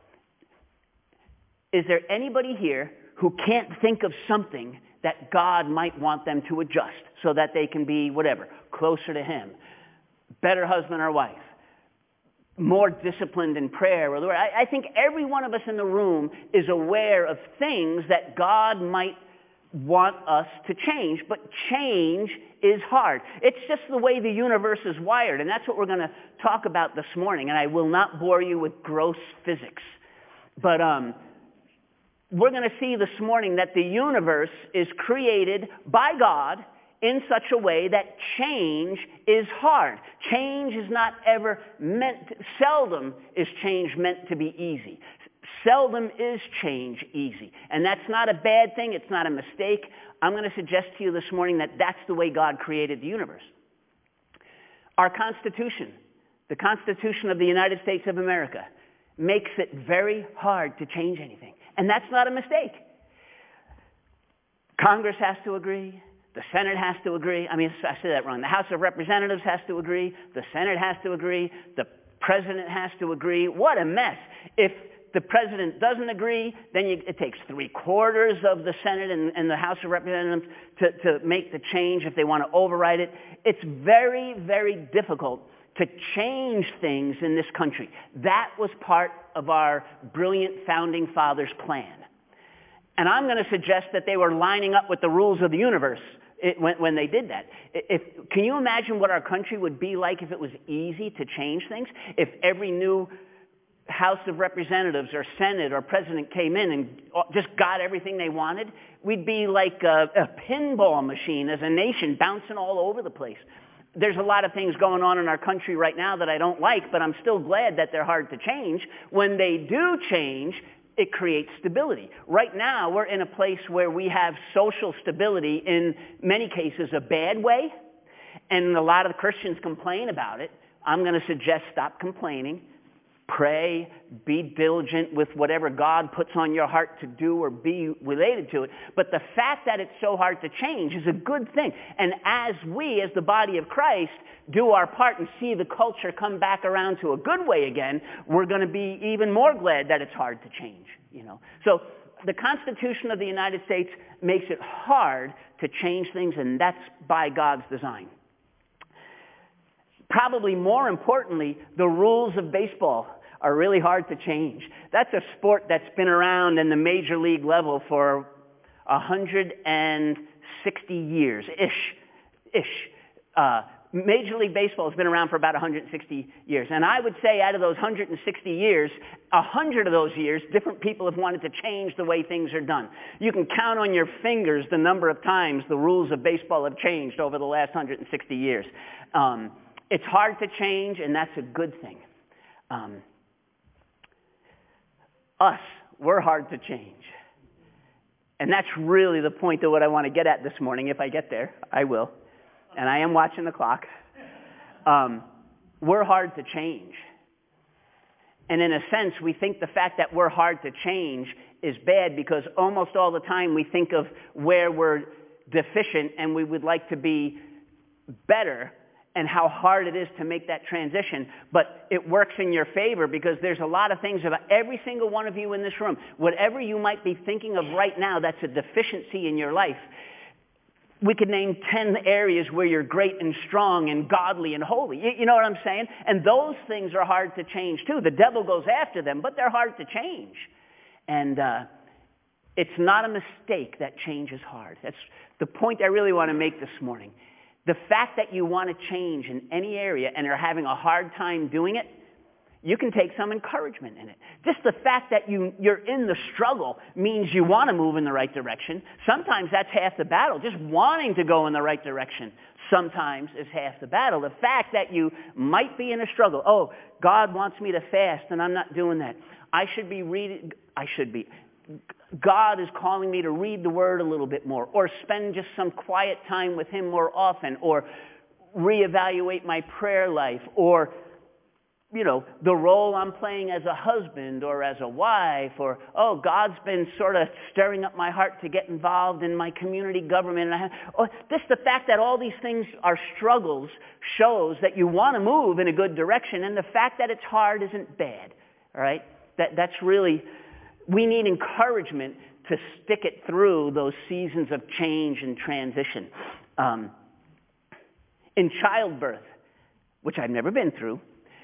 Is there anybody here who can't think of something that God might want them to adjust so that they can be, whatever, closer to Him, better husband or wife, more disciplined in prayer? Or the word? I, I think every one of us in the room is aware of things that God might want us to change, but change is hard. It's just the way the universe is wired, and that's what we're going to talk about this morning. And I will not bore you with gross physics, but um, we're going to see this morning that the universe is created by God in such a way that change is hard. Change is not ever meant, to, seldom is change meant to be easy. Seldom is change easy. And that's not a bad thing. It's not a mistake. I'm going to suggest to you this morning that that's the way God created the universe. Our Constitution, the Constitution of the United States of America, makes it very hard to change anything. And that's not a mistake. Congress has to agree. The Senate has to agree. I mean, I said that wrong. The House of Representatives has to agree. The Senate has to agree. The President has to agree. What a mess. If the President doesn't agree, then you, it takes three quarters of the Senate and, and the House of Representatives to, to make the change if they want to override it. It's very, very difficult to change things in this country. That was part of our brilliant founding fathers' plan. And I'm going to suggest that they were lining up with the rules of the universe it, when, when they did that. If, can you imagine what our country would be like if it was easy to change things? If every new House of Representatives or Senate or President came in and just got everything they wanted? We'd be like a, a pinball machine as a nation, bouncing all over the place. There's a lot of things going on in our country right now that I don't like, but I'm still glad that they're hard to change. When they do change, it creates stability. Right now, we're in a place where we have social stability, in many cases a bad way, and a lot of Christians complain about it. I'm going to suggest stop complaining. Pray, be diligent with whatever God puts on your heart to do or be related to it. But the fact that it's so hard to change is a good thing. And as we, as the body of Christ, do our part and see the culture come back around to a good way again, we're going to be even more glad that it's hard to change. You know, so the Constitution of the United States makes it hard to change things, and that's by God's design. Probably more importantly, the rules of baseball are really hard to change. That's a sport that's been around in the major league level for one hundred sixty years, ish, ish. Uh, Major League Baseball has been around for about one hundred sixty years. And I would say out of those one hundred sixty years, one hundred of those years, different people have wanted to change the way things are done. You can count on your fingers the number of times the rules of baseball have changed over the last one hundred sixty years. Um, it's hard to change, and that's a good thing. Um, us, we're hard to change. And that's really the point of what I want to get at this morning. If I get there, I will. And I am watching the clock. Um, we're hard to change. And in a sense, we think the fact that we're hard to change is bad because almost all the time we think of where we're deficient and we would like to be better and how hard it is to make that transition. But it works in your favor because there's a lot of things about every single one of you in this room. Whatever you might be thinking of right now that's a deficiency in your life, we could name ten areas where you're great and strong and godly and holy. You, you know what I'm saying? And those things are hard to change too. The devil goes after them, but they're hard to change. And uh, it's not a mistake that change is hard. That's the point I really want to make this morning. The fact that you want to change in any area and are having a hard time doing it, you can take some encouragement in it. Just the fact that you, you're in the struggle means you want to move in the right direction. Sometimes that's half the battle. Just wanting to go in the right direction sometimes is half the battle. The fact that you might be in a struggle. Oh, God wants me to fast and I'm not doing that. I should be reading, I should be. God is calling me to read the Word a little bit more, or spend just some quiet time with Him more often, or reevaluate my prayer life, or you know, the role I'm playing as a husband or as a wife, or, oh, God's been sort of stirring up my heart to get involved in my community government. And I have, oh, just the fact that all these things are struggles shows that you want to move in a good direction, and the fact that it's hard isn't bad, all right? That, that's really, we need encouragement to stick it through those seasons of change and transition. Um, in childbirth, which I've never been through,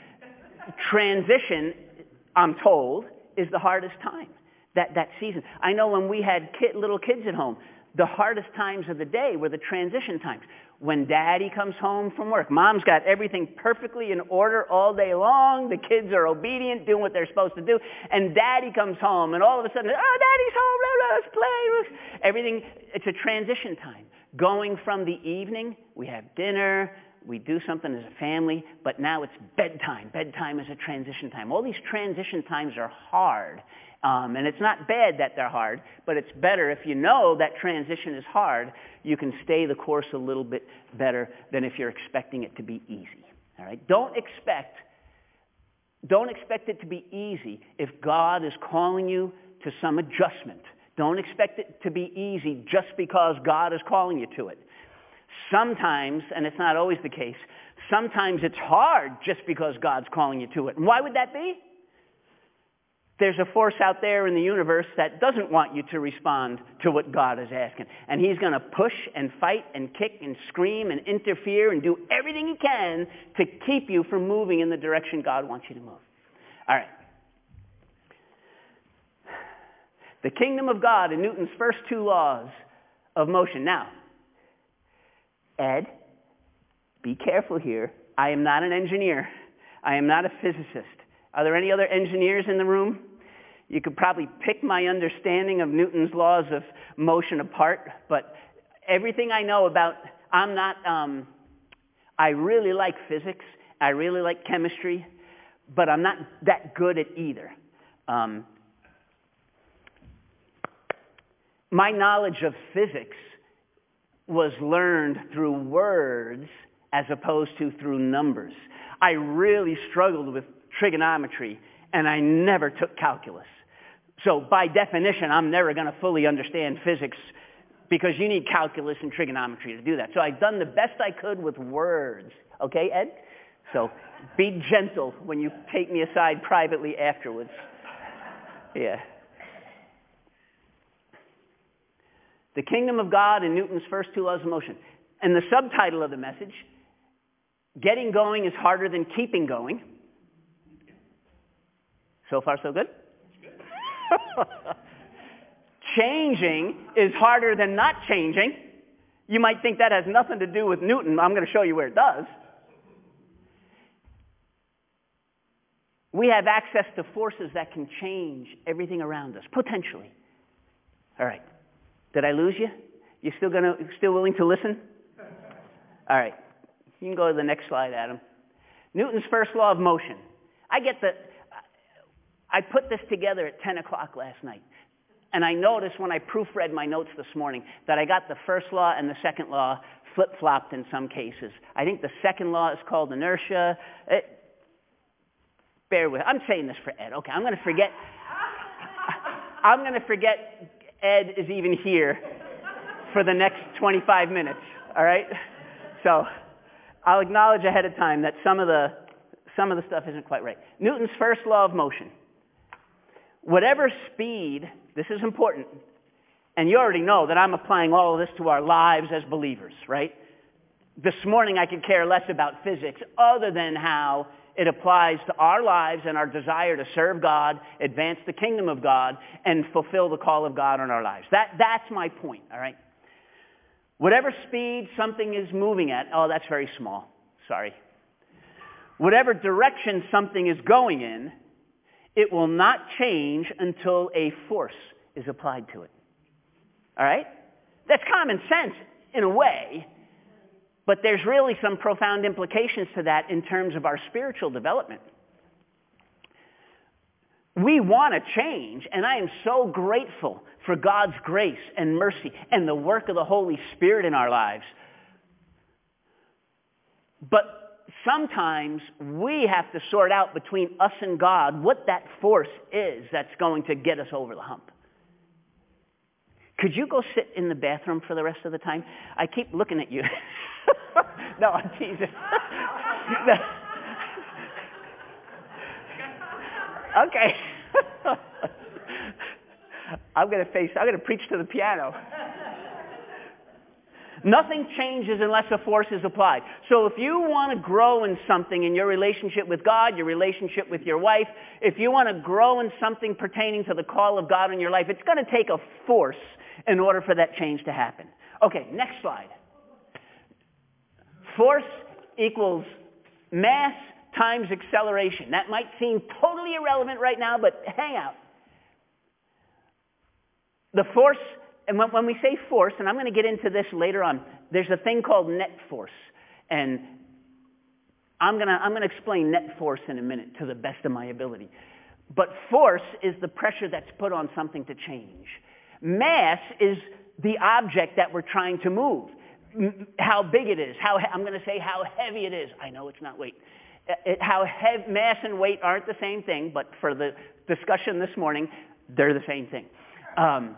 transition, I'm told, is the hardest time, that, that season. I know when we had kid, little kids at home, the hardest times of the day were the transition times. When Daddy comes home from work, Mom's got everything perfectly in order all day long. The kids are obedient, doing what they're supposed to do. And Daddy comes home, and all of a sudden, oh, Daddy's home, let's play. Everything, it's a transition time. going from the evening, we have dinner, we do something as a family, but now it's bedtime. Bedtime is a transition time. All these transition times are hard. Um, and it's not bad that they're hard, but it's better if you know that transition is hard, you can stay the course a little bit better than if you're expecting it to be easy. All right? Don't expect, don't expect it to be easy if God is calling you to some adjustment. Don't expect it to be easy just because God is calling you to it. Sometimes, and it's not always the case, sometimes it's hard just because God's calling you to it. And why would that be? There's a force out there in the universe that doesn't want you to respond to what God is asking. And he's going to push and fight and kick and scream and interfere and do everything he can to keep you from moving in the direction God wants you to move. All right. The kingdom of God in Newton's first two laws of motion. Now, Ed, be careful here. I am not an engineer. I am not a physicist. Are there any other engineers in the room? You could probably pick my understanding of Newton's laws of motion apart, but everything I know about, I'm not, um, I really like physics. I really like chemistry, but I'm not that good at either. Um, my knowledge of physics was learned through words as opposed to through numbers. I really struggled with trigonometry, and I never took calculus. So by definition, I'm never going to fully understand physics because you need calculus and trigonometry to do that. So I've done the best I could with words. Okay, Ed? So be gentle when you take me aside privately afterwards. Yeah. The kingdom of God in Newton's first two laws of motion. And the subtitle of the message, Getting Going is Harder Than Keeping Going. So far, so good? Changing is harder than not changing. You might think that has nothing to do with Newton. I'm going to show you where it does. We have access to forces that can change everything around us, potentially. All right. Did I lose you? You still gonna still willing to listen? All right. You can go to the next slide, Adam. Newton's first law of motion. I get the I put this together at ten o'clock last night. And I noticed when I proofread my notes this morning that I got the first law and the second law flip-flopped in some cases. I think the second law is called inertia. It, bear with. I'm saying this for Ed. Okay, I'm going to forget. I'm going to forget Ed is even here for the next twenty-five minutes. All right? So I'll acknowledge ahead of time that some of the some of the stuff isn't quite right. Newton's first law of motion. Whatever speed, this is important, and you already know that I'm applying all of this to our lives as believers, right? This morning I could care less about physics other than how it applies to our lives and our desire to serve God, advance the kingdom of God, and fulfill the call of God on our lives. That, that's my point, all right? Whatever speed something is moving at, oh, that's very small, sorry. Whatever direction something is going in, it will not change until a force is applied to it. All right? That's common sense in a way, but there's really some profound implications to that in terms of our spiritual development. We want to change, and I am so grateful for God's grace and mercy and the work of the Holy Spirit in our lives. But sometimes we have to sort out between us and God what that force is that's going to get us over the hump. Could you go sit in the bathroom for the rest of the time? I keep looking at you. No, I'm teasing. No. Okay. I'm going to face, I'm going to preach to the piano. Nothing changes unless a force is applied. So if you want to grow in something in your relationship with God, your relationship with your wife, if you want to grow in something pertaining to the call of God in your life, it's going to take a force in order for that change to happen. Okay, next slide. Force equals mass times acceleration. That might seem totally irrelevant right now, but hang out. The force and when, when we say force, and I'm going to get into this later on, there's a thing called net force. And I'm going to I'm going to explain net force in a minute to the best of my ability. But force is the pressure that's put on something to change. Mass is the object that we're trying to move. How big it is. How I'm going to say how heavy it is. I know it's not weight. It, how heavy, mass and weight aren't the same thing, but for the discussion this morning, they're the same thing. Um,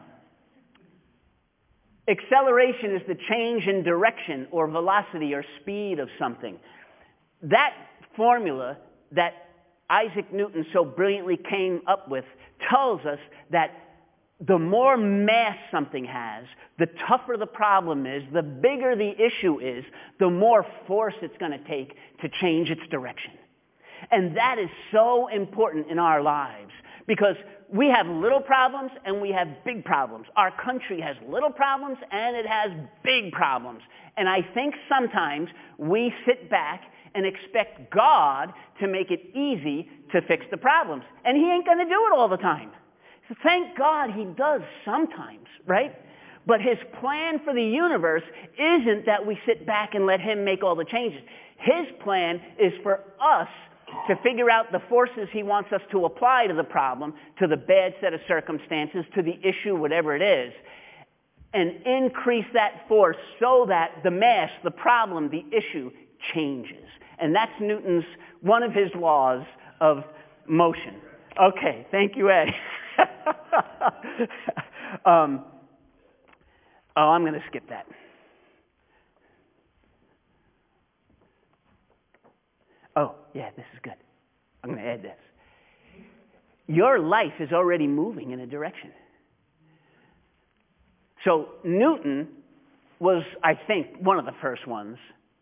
acceleration is the change in direction or velocity or speed of something. That formula that Isaac Newton so brilliantly came up with tells us that the more mass something has, the tougher the problem is, the bigger the issue is, the more force it's going to take to change its direction. And that is so important in our lives because we have little problems and we have big problems. Our country has little problems and it has big problems. And I think sometimes we sit back and expect God to make it easy to fix the problems. And he ain't going to do it all the time. So thank God he does sometimes, right? But his plan for the universe isn't that we sit back and let him make all the changes. His plan is for us to figure out the forces he wants us to apply to the problem, to the bad set of circumstances, to the issue, whatever it is, and increase that force so that the mass, the problem, the issue changes. And that's Newton's, one of his laws of motion. Okay, thank you, Ed. um, oh, I'm going to skip that. Oh, yeah, this is good. I'm going to add this. Your life is already moving in a direction. So Newton was, I think, one of the first ones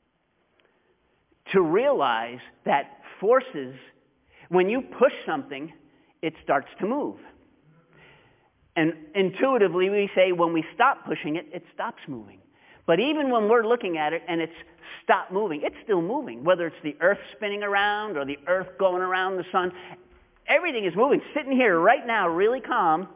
to realize that forces, when you push something, it starts to move. And intuitively we say when we stop pushing it, it stops moving. But even when we're looking at it and it's stopped moving, it's still moving. Whether it's the earth spinning around or the earth going around the sun, everything is moving. Sitting here right now, really calm,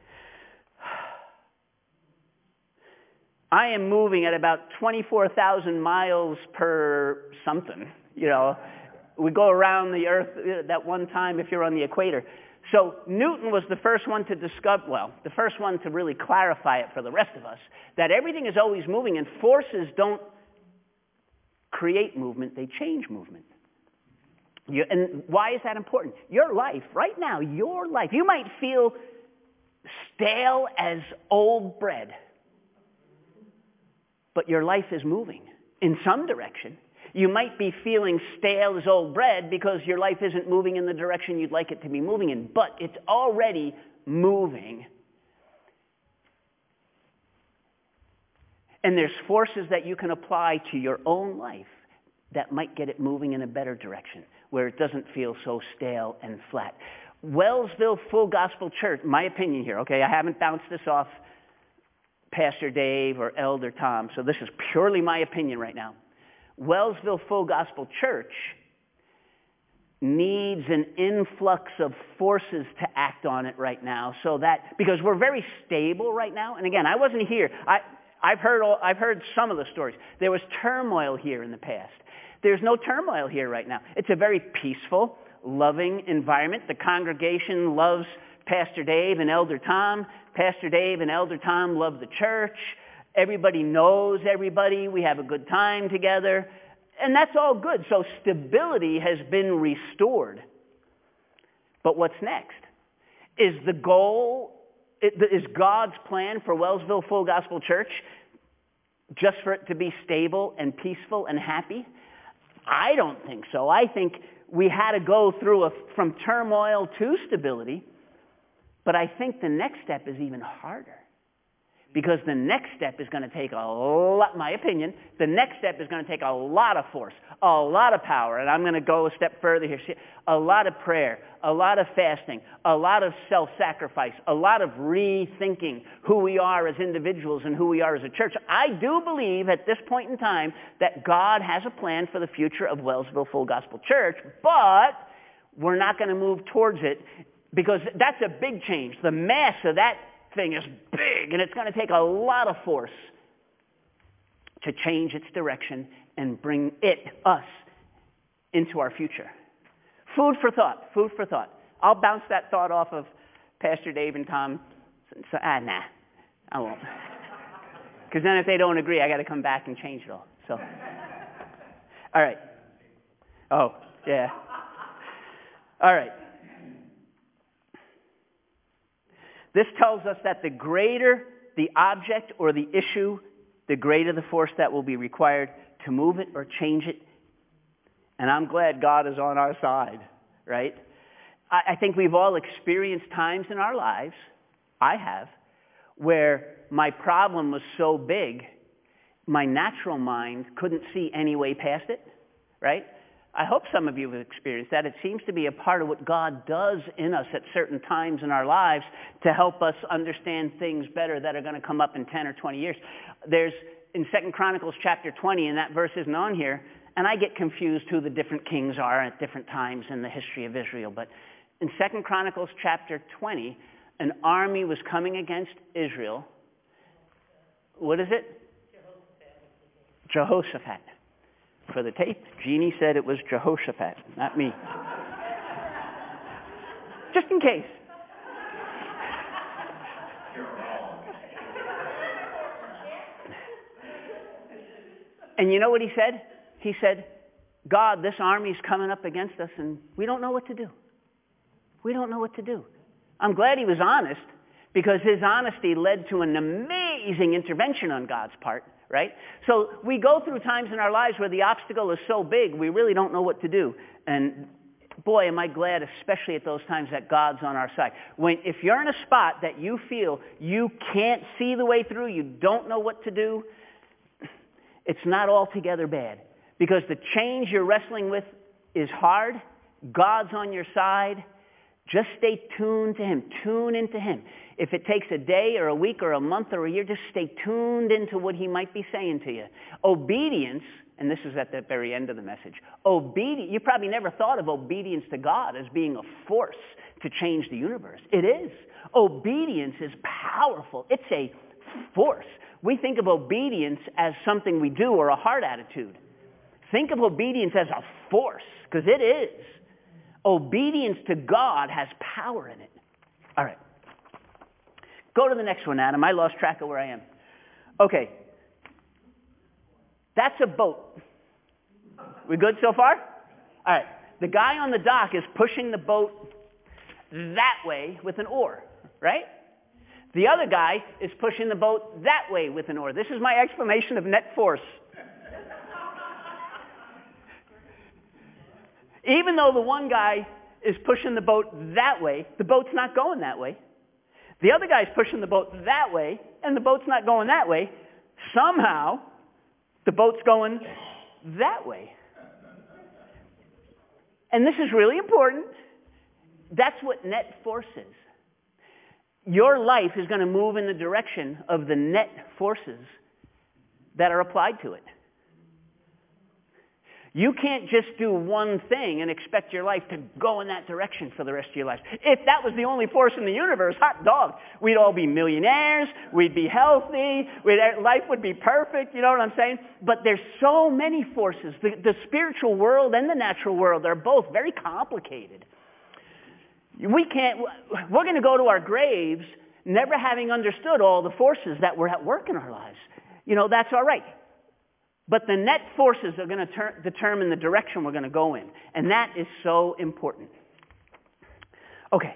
I am moving at about twenty-four thousand miles per something. You know, we go around the earth that one time if you're on the equator. So Newton was the first one to discover, well, the first one to really clarify it for the rest of us, that everything is always moving and forces don't create movement, they change movement. You, and why is that important? Your life, right now, your life, you might feel stale as old bread, but your life is moving in some direction. You might be feeling stale as old bread because your life isn't moving in the direction you'd like it to be moving in, but it's already moving. And there's forces that you can apply to your own life that might get it moving in a better direction, where it doesn't feel so stale and flat. Wellsville Full Gospel Church, my opinion here, okay, I haven't bounced this off Pastor Dave or Elder Tom, so this is purely my opinion right now. Wellsville Full Gospel Church needs an influx of forces to act on it right now, so that, because we're very stable right now, and again, I wasn't here. I, I've heard all, I've heard some of the stories. There was turmoil here in the past. There's no turmoil here right now. It's a very peaceful, loving environment. The congregation loves Pastor Dave and Elder Tom. Pastor Dave and Elder Tom love the church. Everybody knows everybody. We have a good time together. And that's all good. So stability has been restored. But what's next? Is the goal, is God's plan for Wellsville Full Gospel Church just for it to be stable and peaceful and happy? I don't think so. I think we had to go through a, from turmoil to stability. But I think the next step is even harder. Because the next step is going to take a lot, my opinion, the next step is going to take a lot of force, a lot of power, and I'm going to go a step further here, a lot of prayer, a lot of fasting, a lot of self-sacrifice, a lot of rethinking who we are as individuals and who we are as a church. I do believe at this point in time that God has a plan for the future of Wellsville Full Gospel Church, but we're not going to move towards it because that's a big change. The mass of that thing is big, and it's going to take a lot of force to change its direction and bring it, us, into our future. Food for thought, food for thought. I'll bounce that thought off of Pastor Dave and Tom. So, ah, nah, I won't. Because then if they don't agree, I got to come back and change it all. So, all right. Oh, yeah. All right. This tells us that the greater the object or the issue, the greater the force that will be required to move it or change it. And I'm glad God is on our side, right? I, I think we've all experienced times in our lives, I have, where my problem was so big, my natural mind couldn't see any way past it, right? I hope some of you have experienced that. It seems to be a part of what God does in us at certain times in our lives to help us understand things better that are going to come up in ten or twenty years. There's, in Second Chronicles chapter twenty, and that verse isn't on here, and I get confused who the different kings are at different times in the history of Israel, but in Second Chronicles chapter twenty, an army was coming against Israel. What is it? Jehoshaphat. Jehoshaphat. For the tape, Jeannie said it was Jehoshaphat, not me. Just in case. And you know what he said? He said, God, this army's coming up against us, and we don't know what to do. We don't know what to do. I'm glad he was honest, because his honesty led to an amazing intervention on God's part. Right? So we go through times in our lives where the obstacle is so big, we really don't know what to do. And boy, am I glad, especially at those times, that God's on our side. When, if you're in a spot that you feel you can't see the way through, you don't know what to do, it's not altogether bad. Because the change you're wrestling with is hard. God's on your side. Just stay tuned to him. Tune into him. If it takes a day or a week or a month or a year, just stay tuned into what he might be saying to you. Obedience, and this is at the very end of the message, obedience, you probably never thought of obedience to God as being a force to change the universe. It is. Obedience is powerful. It's a force. We think of obedience as something we do or a heart attitude. Think of obedience as a force, because it is. Obedience to God has power in it. All right. Go to the next one, Adam. I lost track of where I am. Okay. That's a boat. We good so far? All right. The guy on the dock is pushing the boat that way with an oar, right? The other guy is pushing the boat that way with an oar. This is my explanation of net force. Even though the one guy is pushing the boat that way, the boat's not going that way. The other guy's pushing the boat that way, and the boat's not going that way. Somehow, the boat's going that way. And this is really important. That's what net force is. Your life is going to move in the direction of the net forces that are applied to it. You can't just do one thing and expect your life to go in that direction for the rest of your life. If that was the only force in the universe, hot dog, we'd all be millionaires, we'd be healthy, we'd, life would be perfect, you know what I'm saying? But there's so many forces. The, the spiritual world and the natural world are both very complicated. We can't, we're going to go to our graves never having understood all the forces that were at work in our lives. You know, that's all right. But the net forces are going to ter- determine the direction we're going to go in. And that is so important. Okay.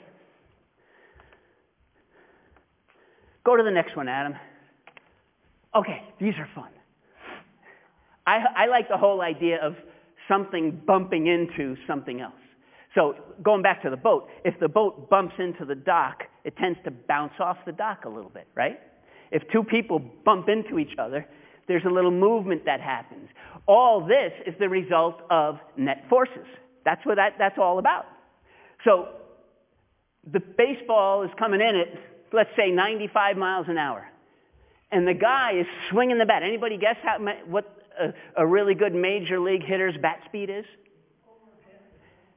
Go to the next one, Adam. Okay, these are fun. I, I like the whole idea of something bumping into something else. So going back to the boat, if the boat bumps into the dock, it tends to bounce off the dock a little bit, right? If two people bump into each other, there's a little movement that happens. All this is the result of net forces. That's what that, that's all about. So the baseball is coming in at, let's say, ninety-five miles an hour. And the guy is swinging the bat. Anybody guess how, what a, a really good major league hitter's bat speed is?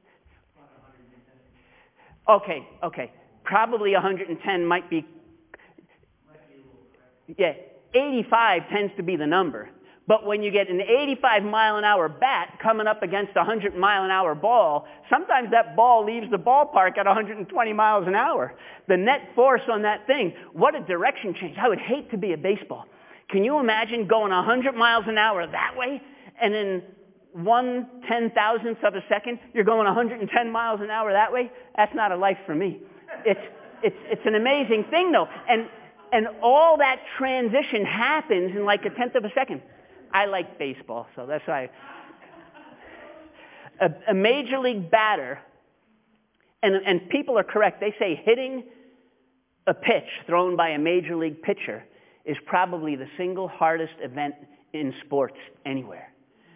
Okay, okay. Probably one hundred ten might be yeah, eighty-five tends to be the number. But when you get an eighty-five mile an hour bat coming up against a one hundred mile an hour ball, sometimes that ball leaves the ballpark at one hundred twenty miles an hour. The net force on that thing, what a direction change. I would hate to be a baseball. Can you imagine going one hundred miles an hour that way, and in one ten thousandth of a second, you're going one hundred ten miles an hour that way? That's not a life for me. It's, it's, it's an amazing thing, though. And, and all that transition happens in like a tenth of a second. I like baseball, so that's why. A, a major league batter, and, and people are correct, they say hitting a pitch thrown by a major league pitcher is probably the single hardest event in sports anywhere.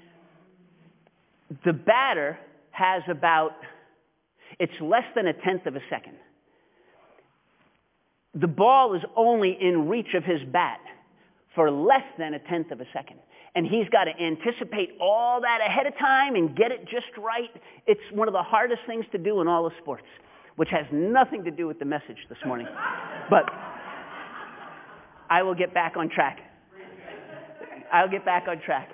The batter has about, it's less than a tenth of a second. The ball is only in reach of his bat for less than a tenth of a second. And he's got to anticipate all that ahead of time and get it just right. It's one of the hardest things to do in all of sports, which has nothing to do with the message this morning. But I will get back on track. I'll get back on track.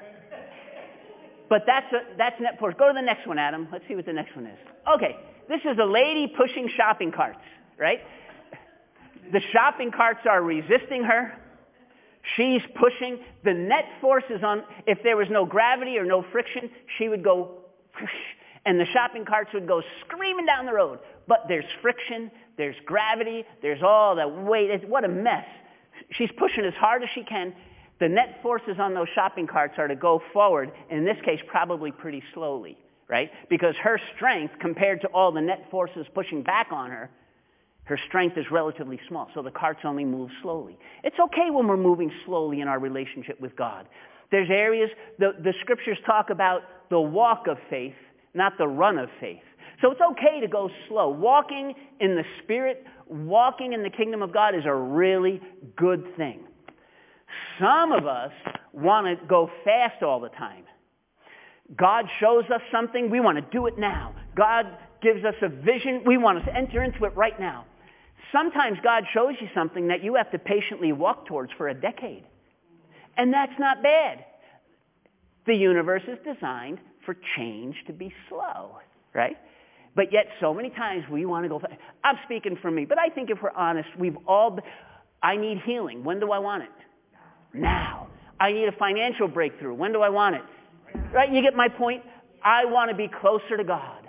But that's, a, that's net force. Go to the next one, Adam. Let's see what the next one is. Okay, this is a lady pushing shopping carts, right? The shopping carts are resisting her. She's pushing. The net force is on. If there was no gravity or no friction, she would go, and the shopping carts would go screaming down the road. But there's friction, there's gravity, there's all that weight. It's, what a mess. She's pushing as hard as she can. The net forces on those shopping carts are to go forward, in this case, probably pretty slowly, right? Because her strength, compared to all the net forces pushing back on her, her strength is relatively small, so the carts only move slowly. It's okay when we're moving slowly in our relationship with God. There's areas, the, the scriptures talk about the walk of faith, not the run of faith. So it's okay to go slow. Walking in the Spirit, walking in the kingdom of God is a really good thing. Some of us want to go fast all the time. God shows us something, we want to do it now. God gives us a vision, we want to enter into it right now. Sometimes God shows you something that you have to patiently walk towards for a decade. And that's not bad. The universe is designed for change to be slow, right? But yet so many times we want to go fast. I'm speaking for me, but I think if we're honest, we've all been, I need healing. When do I want it? Now. I need a financial breakthrough. When do I want it? Right? You get my point? I want to be closer to God.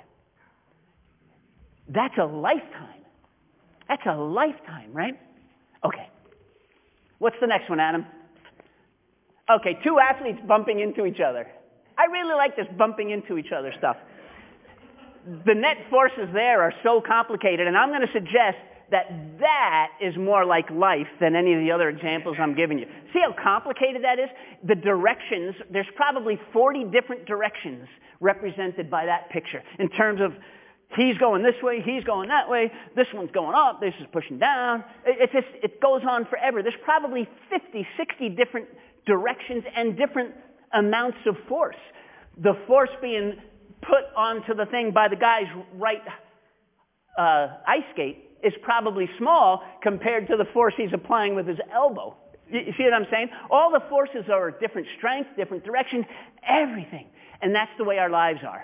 That's a lifetime. That's a lifetime, right? Okay. What's the next one, Adam? Okay, two athletes bumping into each other. I really like this bumping into each other stuff. The net forces there are so complicated, and I'm going to suggest that that is more like life than any of the other examples I'm giving you. See how complicated that is? The directions, there's probably forty different directions represented by that picture in terms of he's going this way, he's going that way, this one's going up, this is pushing down. It, it just, it goes on forever. There's probably fifty, sixty different directions and different amounts of force. The force being put onto the thing by the guy's right uh, ice skate is probably small compared to the force he's applying with his elbow. You, you see what I'm saying? All the forces are different strengths, different directions, everything. And that's the way our lives are.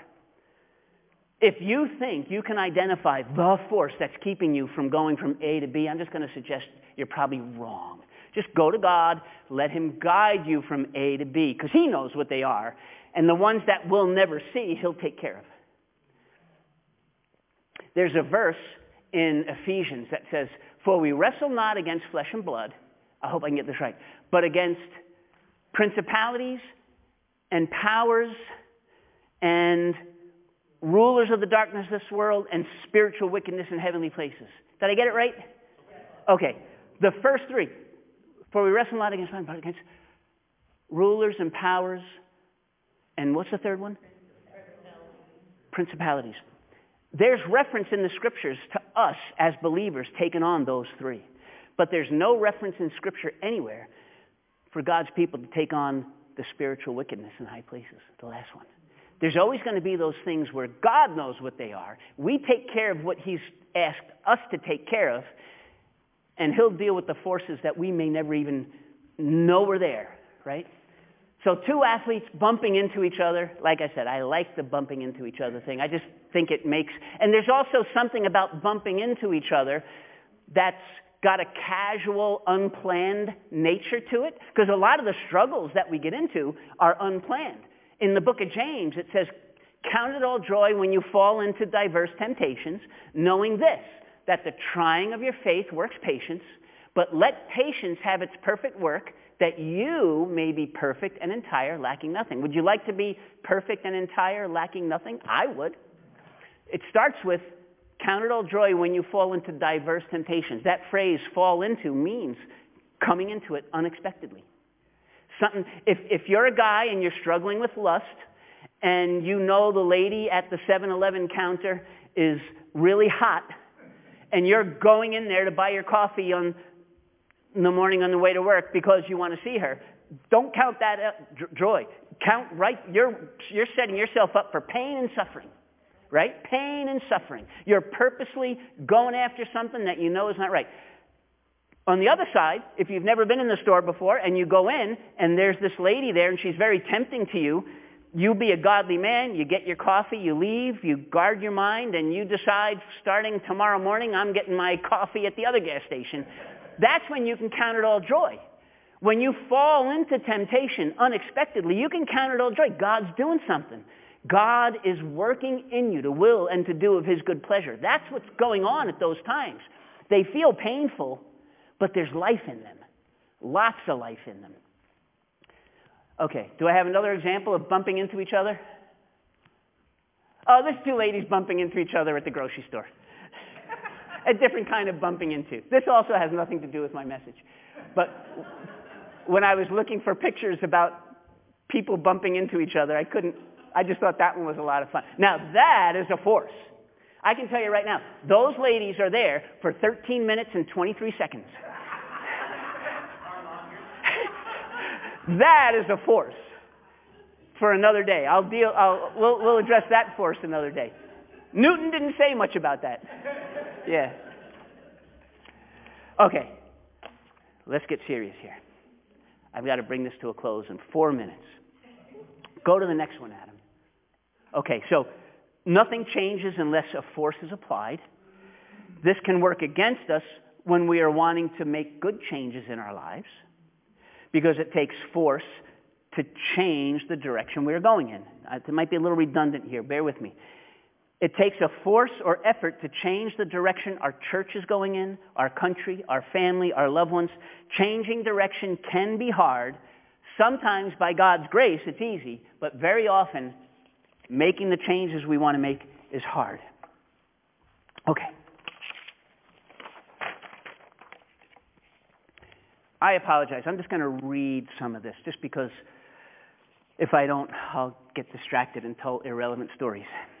If you think you can identify the force that's keeping you from going from A to B, I'm just going to suggest you're probably wrong. Just go to God, let him guide you from A to B, because he knows what they are. And the ones that we'll never see, he'll take care of. There's a verse in Ephesians that says, for we wrestle not against flesh and blood, I hope I can get this right, but against principalities and powers and rulers of the darkness of this world and spiritual wickedness in heavenly places. Did I get it right? Okay. The first three. For we wrestle not against flesh and blood, against rulers and powers. And what's the third one? Principalities. There's reference in the scriptures to us as believers taking on those three. But there's no reference in scripture anywhere for God's people to take on the spiritual wickedness in high places, the last one. There's always going to be those things where God knows what they are. We take care of what he's asked us to take care of, and he'll deal with the forces that we may never even know we're there, right? So two athletes bumping into each other. Like I said, I like the bumping into each other thing. I just think it makes, and there's also something about bumping into each other that's got a casual, unplanned nature to it. Because a lot of the struggles that we get into are unplanned. In the book of James, it says, count it all joy when you fall into diverse temptations, knowing this, that the trying of your faith works patience, but let patience have its perfect work, that you may be perfect and entire, lacking nothing. Would you like to be perfect and entire, lacking nothing? I would. It starts with, count it all joy when you fall into diverse temptations. That phrase, fall into, means coming into it unexpectedly. Something. If, if you're a guy and you're struggling with lust, and you know the lady at the seven eleven counter is really hot, and you're going in there to buy your coffee on in the morning on the way to work because you want to see her, don't count that joy. Count right, you're, you're setting yourself up for pain and suffering, right? Pain and suffering. You're purposely going after something that you know is not right. On the other side, if you've never been in the store before and you go in and there's this lady there and she's very tempting to you, you be a godly man, you get your coffee, you leave, you guard your mind, and you decide starting tomorrow morning I'm getting my coffee at the other gas station. That's when you can count it all joy. When you fall into temptation unexpectedly, you can count it all joy. God's doing something. God is working in you to will and to do of his good pleasure. That's what's going on at those times. They feel painful, but there's life in them. Lots of life in them. Okay, do I have another example of bumping into each other? Oh, there's two ladies bumping into each other at the grocery store. A different kind of bumping into. This also has nothing to do with my message. But when I was looking for pictures about people bumping into each other, I couldn't, I just thought that one was a lot of fun. Now that is a force. I can tell you right now, those ladies are there for thirteen minutes and twenty-three seconds. That is a force for another day. I'll deal, I'll, we'll, we'll address that force another day. Newton didn't say much about that. Yeah. Okay. Let's get serious here. I've got to bring this to a close in four minutes. Go to the next one, Adam. Okay, so nothing changes unless a force is applied. This can work against us when we are wanting to make good changes in our lives, because it takes force to change the direction we're going in. It might be a little redundant here. Bear with me. It takes a force or effort to change the direction our church is going in, our country, our family, our loved ones. Changing direction can be hard. Sometimes, by God's grace, it's easy, but very often, making the changes we want to make is hard. Okay. I apologize. I'm just going to read some of this, just because if I don't, I'll get distracted and tell irrelevant stories.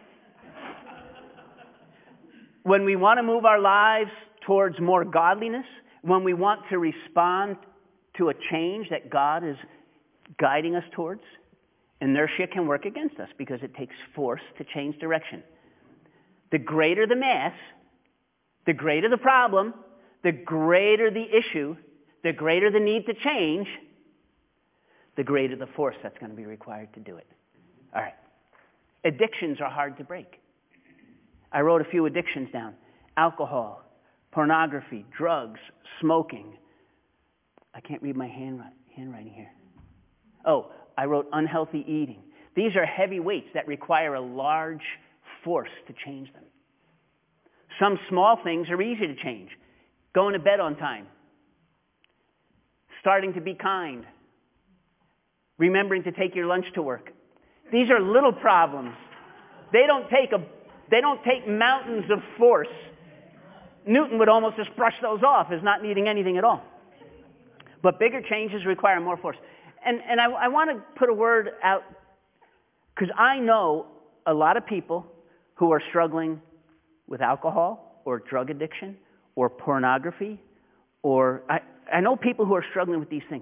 When we want to move our lives towards more godliness, when we want to respond to a change that God is guiding us towards, inertia can work against us because it takes force to change direction. The greater the mass, the greater the problem, the greater the issue, the greater the need to change, the greater the force that's going to be required to do it. All right. Addictions are hard to break. I wrote a few addictions down. Alcohol, pornography, drugs, smoking. I can't read my hand, handwriting here. Oh, I wrote unhealthy eating. These are heavy weights that require a large force to change them. Some small things are easy to change. Going to bed on time. Starting to be kind. Remembering to take your lunch to work. These are little problems. They don't take a They don't take mountains of force. Newton would almost just brush those off as not needing anything at all. But bigger changes require more force. And, and I, I want to put a word out, because I know a lot of people who are struggling with alcohol or drug addiction or pornography, or I, I know people who are struggling with these things.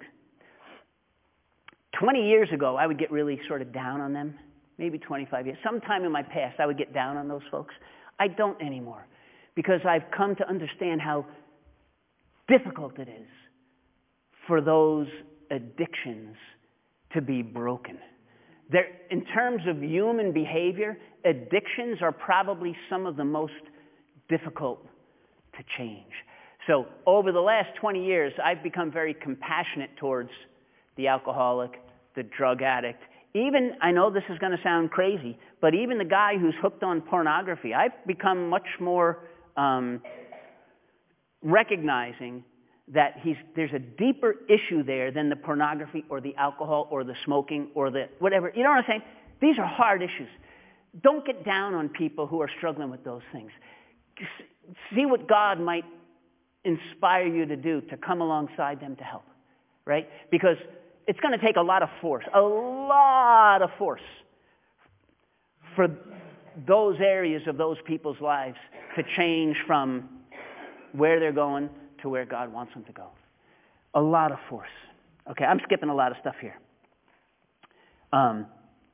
twenty years ago, I would get really sort of down on them. Maybe twenty-five years. Sometime in my past, I would get down on those folks. I don't anymore, because I've come to understand how difficult it is for those addictions to be broken. There, in terms of human behavior, addictions are probably some of the most difficult to change. So over the last twenty years, I've become very compassionate towards the alcoholic, the drug addict. Even, I know this is going to sound crazy, but even the guy who's hooked on pornography, I've become much more um, recognizing that he's, there's a deeper issue there than the pornography or the alcohol or the smoking or the whatever. You know what I'm saying? These are hard issues. Don't get down on people who are struggling with those things. See what God might inspire you to do to come alongside them to help, right? Because it's going to take a lot of force, a lot of force for those areas of those people's lives to change from where they're going to where God wants them to go. A lot of force. Okay, I'm skipping a lot of stuff here. Um,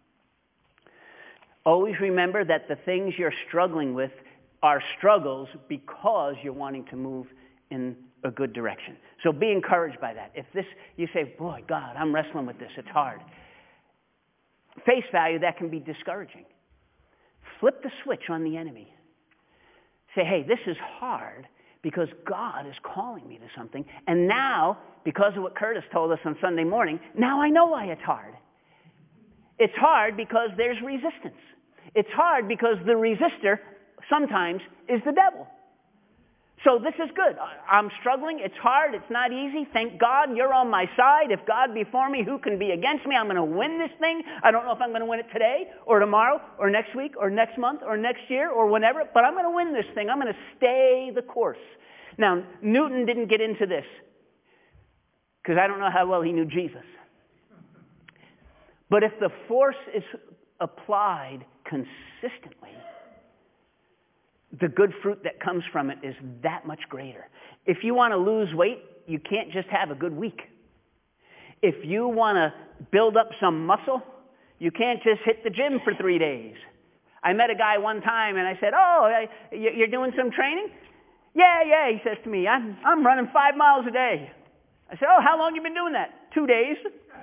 always remember that the things you're struggling with are struggles because you're wanting to move in a good direction. So be encouraged by that. If this, you say, boy, God, I'm wrestling with this, it's hard. Face value, that can be discouraging. Flip the switch on the enemy. Say, hey, this is hard because God is calling me to something. And now, because of what Curtis told us on Sunday morning, now I know why it's hard. It's hard because there's resistance. It's hard because the resistor sometimes is the devil. So this is good. I'm struggling. It's hard. It's not easy. Thank God you're on my side. If God be for me, who can be against me? I'm going to win this thing. I don't know if I'm going to win it today or tomorrow or next week or next month or next year or whenever, but I'm going to win this thing. I'm going to stay the course. Now, Newton didn't get into this because I don't know how well he knew Jesus. But if the force is applied consistently, the good fruit that comes from it is that much greater. If you want to lose weight, you can't just have a good week. If you want to build up some muscle, you can't just hit the gym for three days. I met a guy one time and I said, oh, you're doing some training? Yeah, yeah, he says to me, I'm, I'm running five miles a day. I said, oh, how long you been doing that? Two days.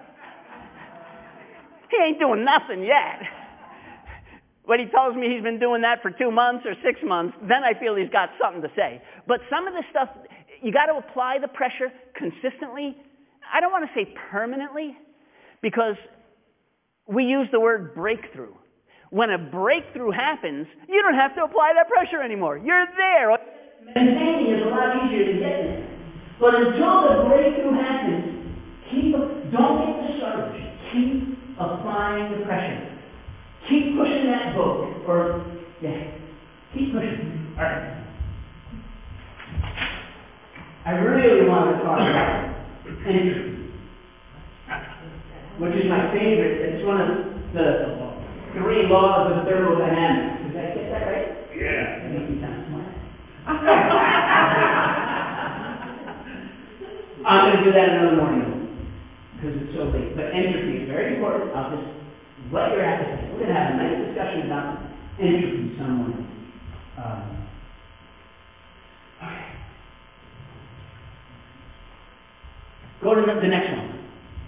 He ain't doing nothing yet. When he tells me he's been doing that for two months or six months, then I feel he's got something to say. But some of this stuff, you got to apply the pressure consistently. I don't want to say permanently, because we use the word breakthrough. When a breakthrough happens, you don't have to apply that pressure anymore. You're there. Maintaining is a lot easier to get there. But until the breakthrough happens, keep, don't get discouraged. Keep applying the pressure. Keep pushing that book, or, yeah, keep pushing. All right. I really want to talk about entropy, which is my favorite. It's one of the three laws of thermodynamics. Did I get that right? Yeah. That makes me sound smart. I'm going to do that another morning, because it's so late. But entropy is very important. I'll just whet your appetite. We're going to have a nice discussion about entropy some morning. Um, okay. Go to the, the next one.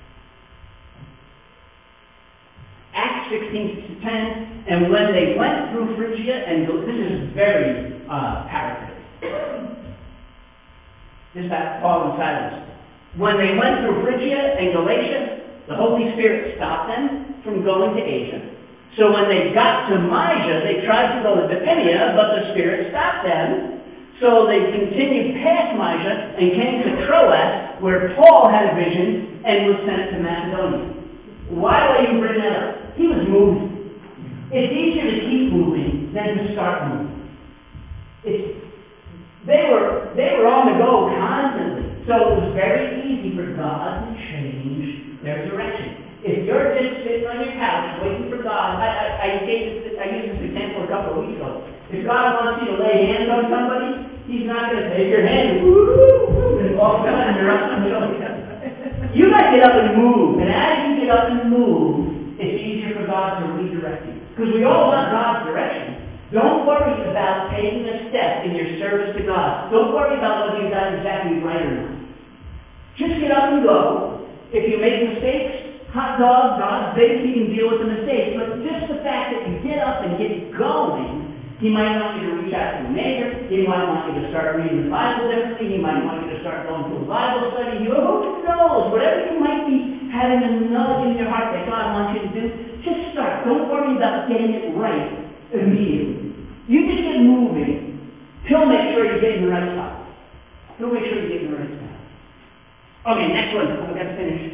Acts sixteen ten, and when they went through Phrygia and Gal- this is very uh, paraphrased. This is about Paul and Silas. When they went through Phrygia and Galatia, the Holy Spirit stopped them from going to Asia. So when they got to Mysia, they tried to go to Bithynia, but the Spirit stopped them. So they continued past Mysia and came to Troas, where Paul had a vision and was sent to Macedonia. Why do you bring that up? He was moving. It's easier to keep moving than to start moving. It's, they were they were on the go constantly. So it was very easy for God to change their direction. If you're just sitting on your couch waiting for God, I, I, I, gave this, I used this example a couple of weeks ago. If God wants you to lay hands on somebody, He's not going to take your hand, woo, and all of a sudden you're up and going. You got to get up and move. And as you get up and move, it's easier for God to redirect you. Because we all want God's direction. Don't worry about taking a step in your service to God. Don't worry about whether you got exactly right or not. Just get up and go. If you make mistakes, hot dog, God's big, He can deal with the mistakes. But just the fact that you get up and get going, He might want you to reach out to a neighbor. He might want you to start reading the Bible differently. He might want you to start going to a Bible study. You who knows? Whatever you might be having a nudge in your heart that God wants you to do, just start. Don't worry about getting it right immediately. You just get moving. He'll make sure you get in the right spot. He'll make sure you get in the right spot. Okay, next one. I've got to finish.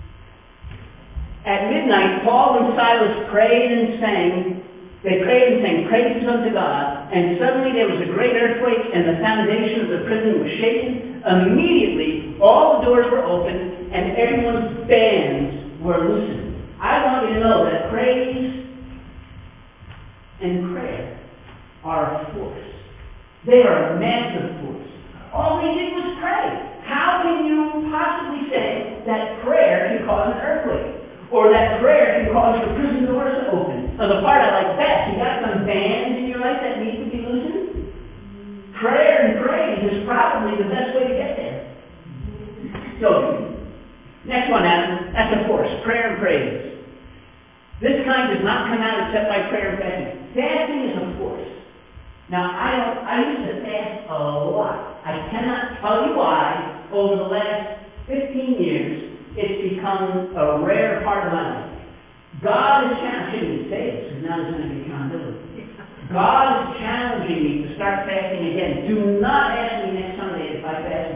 At midnight, Paul and Silas prayed and sang. They prayed and sang praises unto God, and suddenly there was a great earthquake, and the foundation of the prison was shaken. Immediately, all the doors were opened, and everyone's bands were loosened. I want you to know that praise and prayer are a force. They are a massive force. All they did was pray. How can you possibly say that prayer can cause an earthquake? Or that prayer can cause the prison doors to open? So the part I like best, you got some bands in your life that need to be loosened? Prayer and praise is probably the best way to get there. So, next one, Adam. That's a force. Prayer and praise. This kind does not come out except by prayer and fasting. Fasting is a force. Now, I don't, I used to fast a lot. I cannot tell you why. Over the last fifteen years, it's become a rare part of my life. God is challenging me to say this, because now there's going to be accountability. God is challenging me to start fasting again. Do not ask me next Sunday if I fast.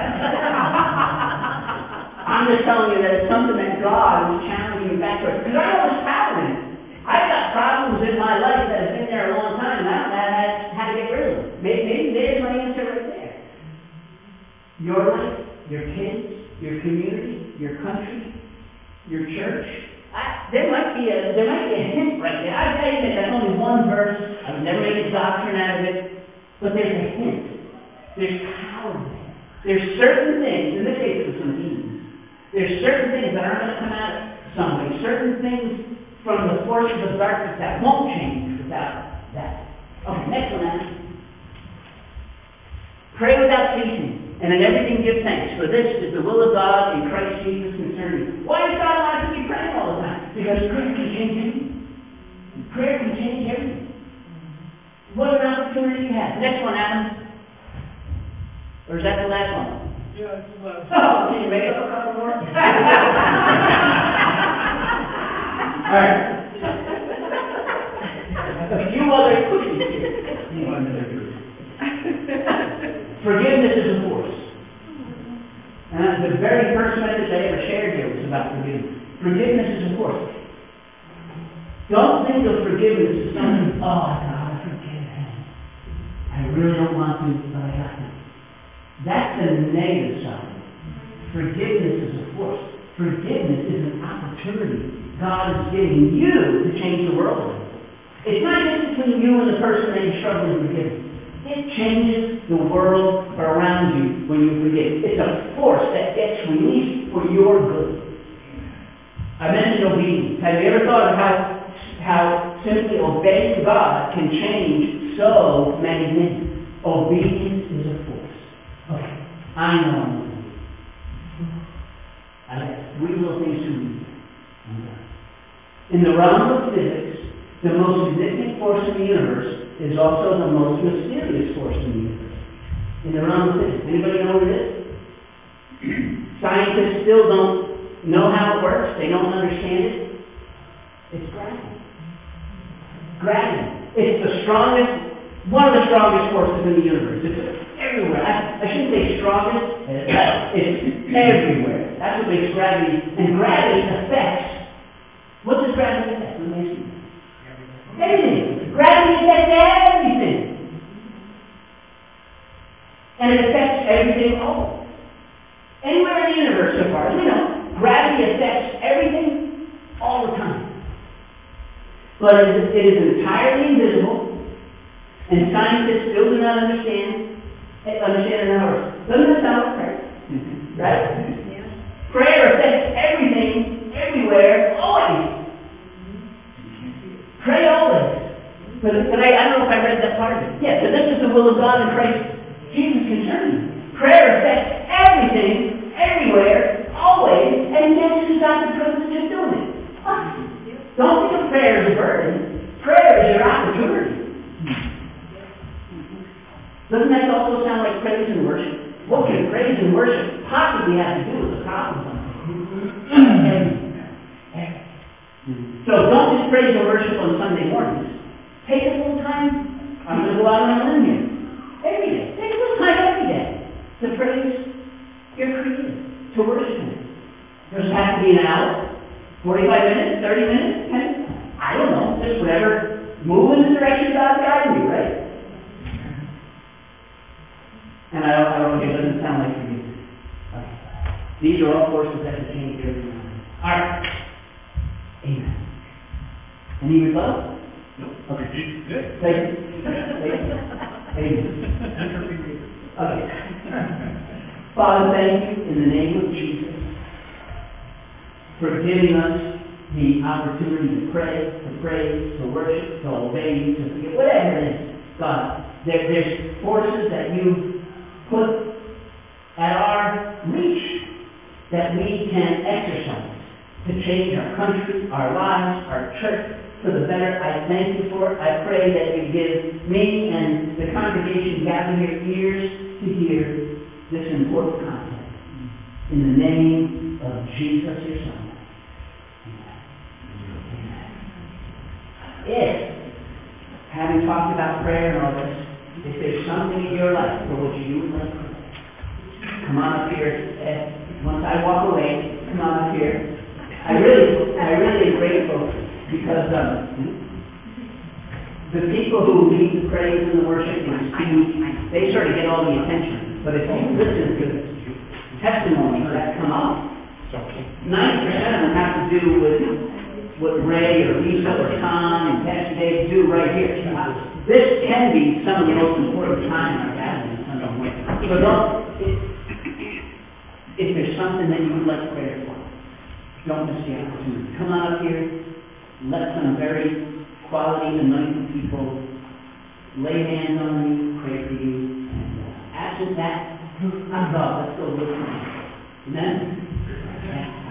I'm just telling you that it's something that God is challenging me back towards. Because I know what's happening. I've got problems in my life that have been there a long time, and I don't know how to get rid of them. Maybe, maybe there's my answer right there. Your life, your kids, your community, your country, your church. I, there might be a there might be a hint right there. I tell you that that's only one verse. I would never make a doctrine out of it, but there's a hint. There's power there. There's certain things, in this case it was some demons. There's certain things that aren't going to come out of somebody. Certain things from the forces of darkness that won't change without that. Okay, next one, Anna. Pray without ceasing. And in everything give thanks, for this is the will of God in Christ Jesus concerning you. Why does God want us to be praying all the time? Because prayer can change everything. Prayer can change everything. What an opportunity you have. Next one, Adam. Or is that the last one? Yeah, it's the last one. Oh, can you make up a couple more? All right. A few other quickies. Forgiveness is a force. And the very first message I ever shared here was about forgiveness. Forgiveness is a force. Don't think of forgiveness as something, oh, I gotta forgive him. I really don't want to, but I got to. That's the negative side. Forgiveness is a force. Forgiveness is an opportunity God is giving you to change the world. It's not just between you and the person that you're struggling to forgive. It changes the world around you when you forgive. It's a force that gets released for your good. I mentioned obedience. Have you ever thought of how, how simply obeying God can change so many things? Obedience is a force. Okay, I know I'm moving. I got three little things to read. In the realm of physics, the most significant force in the universe is also the most mysterious force in the universe. In the realm of physics. Anybody know what it is? Scientists still don't know how it works. They don't understand it. It's gravity. Gravity. It's the strongest, one of the strongest forces in the universe. It's everywhere. I, I shouldn't say strongest. It's everywhere. That's what makes gravity. And gravity affects, what does gravity affect? Let me ask you. Everything. Gravity affects everything. And it affects everything all. Anywhere in the universe so far as we know, gravity affects everything all the time. But it is, it is entirely invisible, and scientists still do not understand, understand it how it works. Doesn't that sound like prayer? Right? Yeah. Prayer affects everything, everywhere, always. Pray always. But, but I, I don't know if I read that part of it. Yeah, but this is the will of God in Christ Jesus concerning you. Prayer affects everything, everywhere, always, and guess who's got the privilege of doing it? Us. Don't think of prayer as a burden. Prayer is your opportunity. Doesn't that also sound like praise and worship? What can praise and worship possibly have to do with the problem? So don't just praise and worship on Sunday mornings. Take a little time. I'm going to go out on a limb here. Every day. Take a little time every day to praise your Creator, to worship Him. Does it have to be an hour? forty-five minutes? thirty minutes? ten? I don't know. Just whatever. Move in the direction God guides you, right? And I don't, I don't know, it doesn't sound like for you. Okay. These are all forces that can change every morning. All right. Amen. Any rebuttal? No. Okay. Good. Thank you. Thank you. Amen. Okay. Father, thank you in the name of Jesus for giving us the opportunity to pray, to praise, to worship, to obey you, to forgive, whatever it is. God, there, there's forces that you put at our reach that we can exercise to change our country, our lives, our church for the better. I thank you for it. I pray that you give me and the congregation gathered here ears to hear this important concept. In the name of Jesus, your Son. Amen. If, having talked about prayer and all this, if there's something in your life for which you would like to pray, come on up here. And once I walk away, come on up here. I really, I really am grateful because um, the people who lead the praise and the worship and the speech, they sort of get all the attention. But if you listen to the testimonies that come up, ninety percent of them have to do with what Ray or Lisa or Tom and Pastor Dave do right here. This can be some of the most important time in our gathering on Sunday morning. So don't, if, if there's something that you would like prayer for, don't miss the opportunity. Come on up here. Let some very quality, anointed people lay hands on you, pray for you. And uh, absent that, I'm God. Let's go look for you. Amen?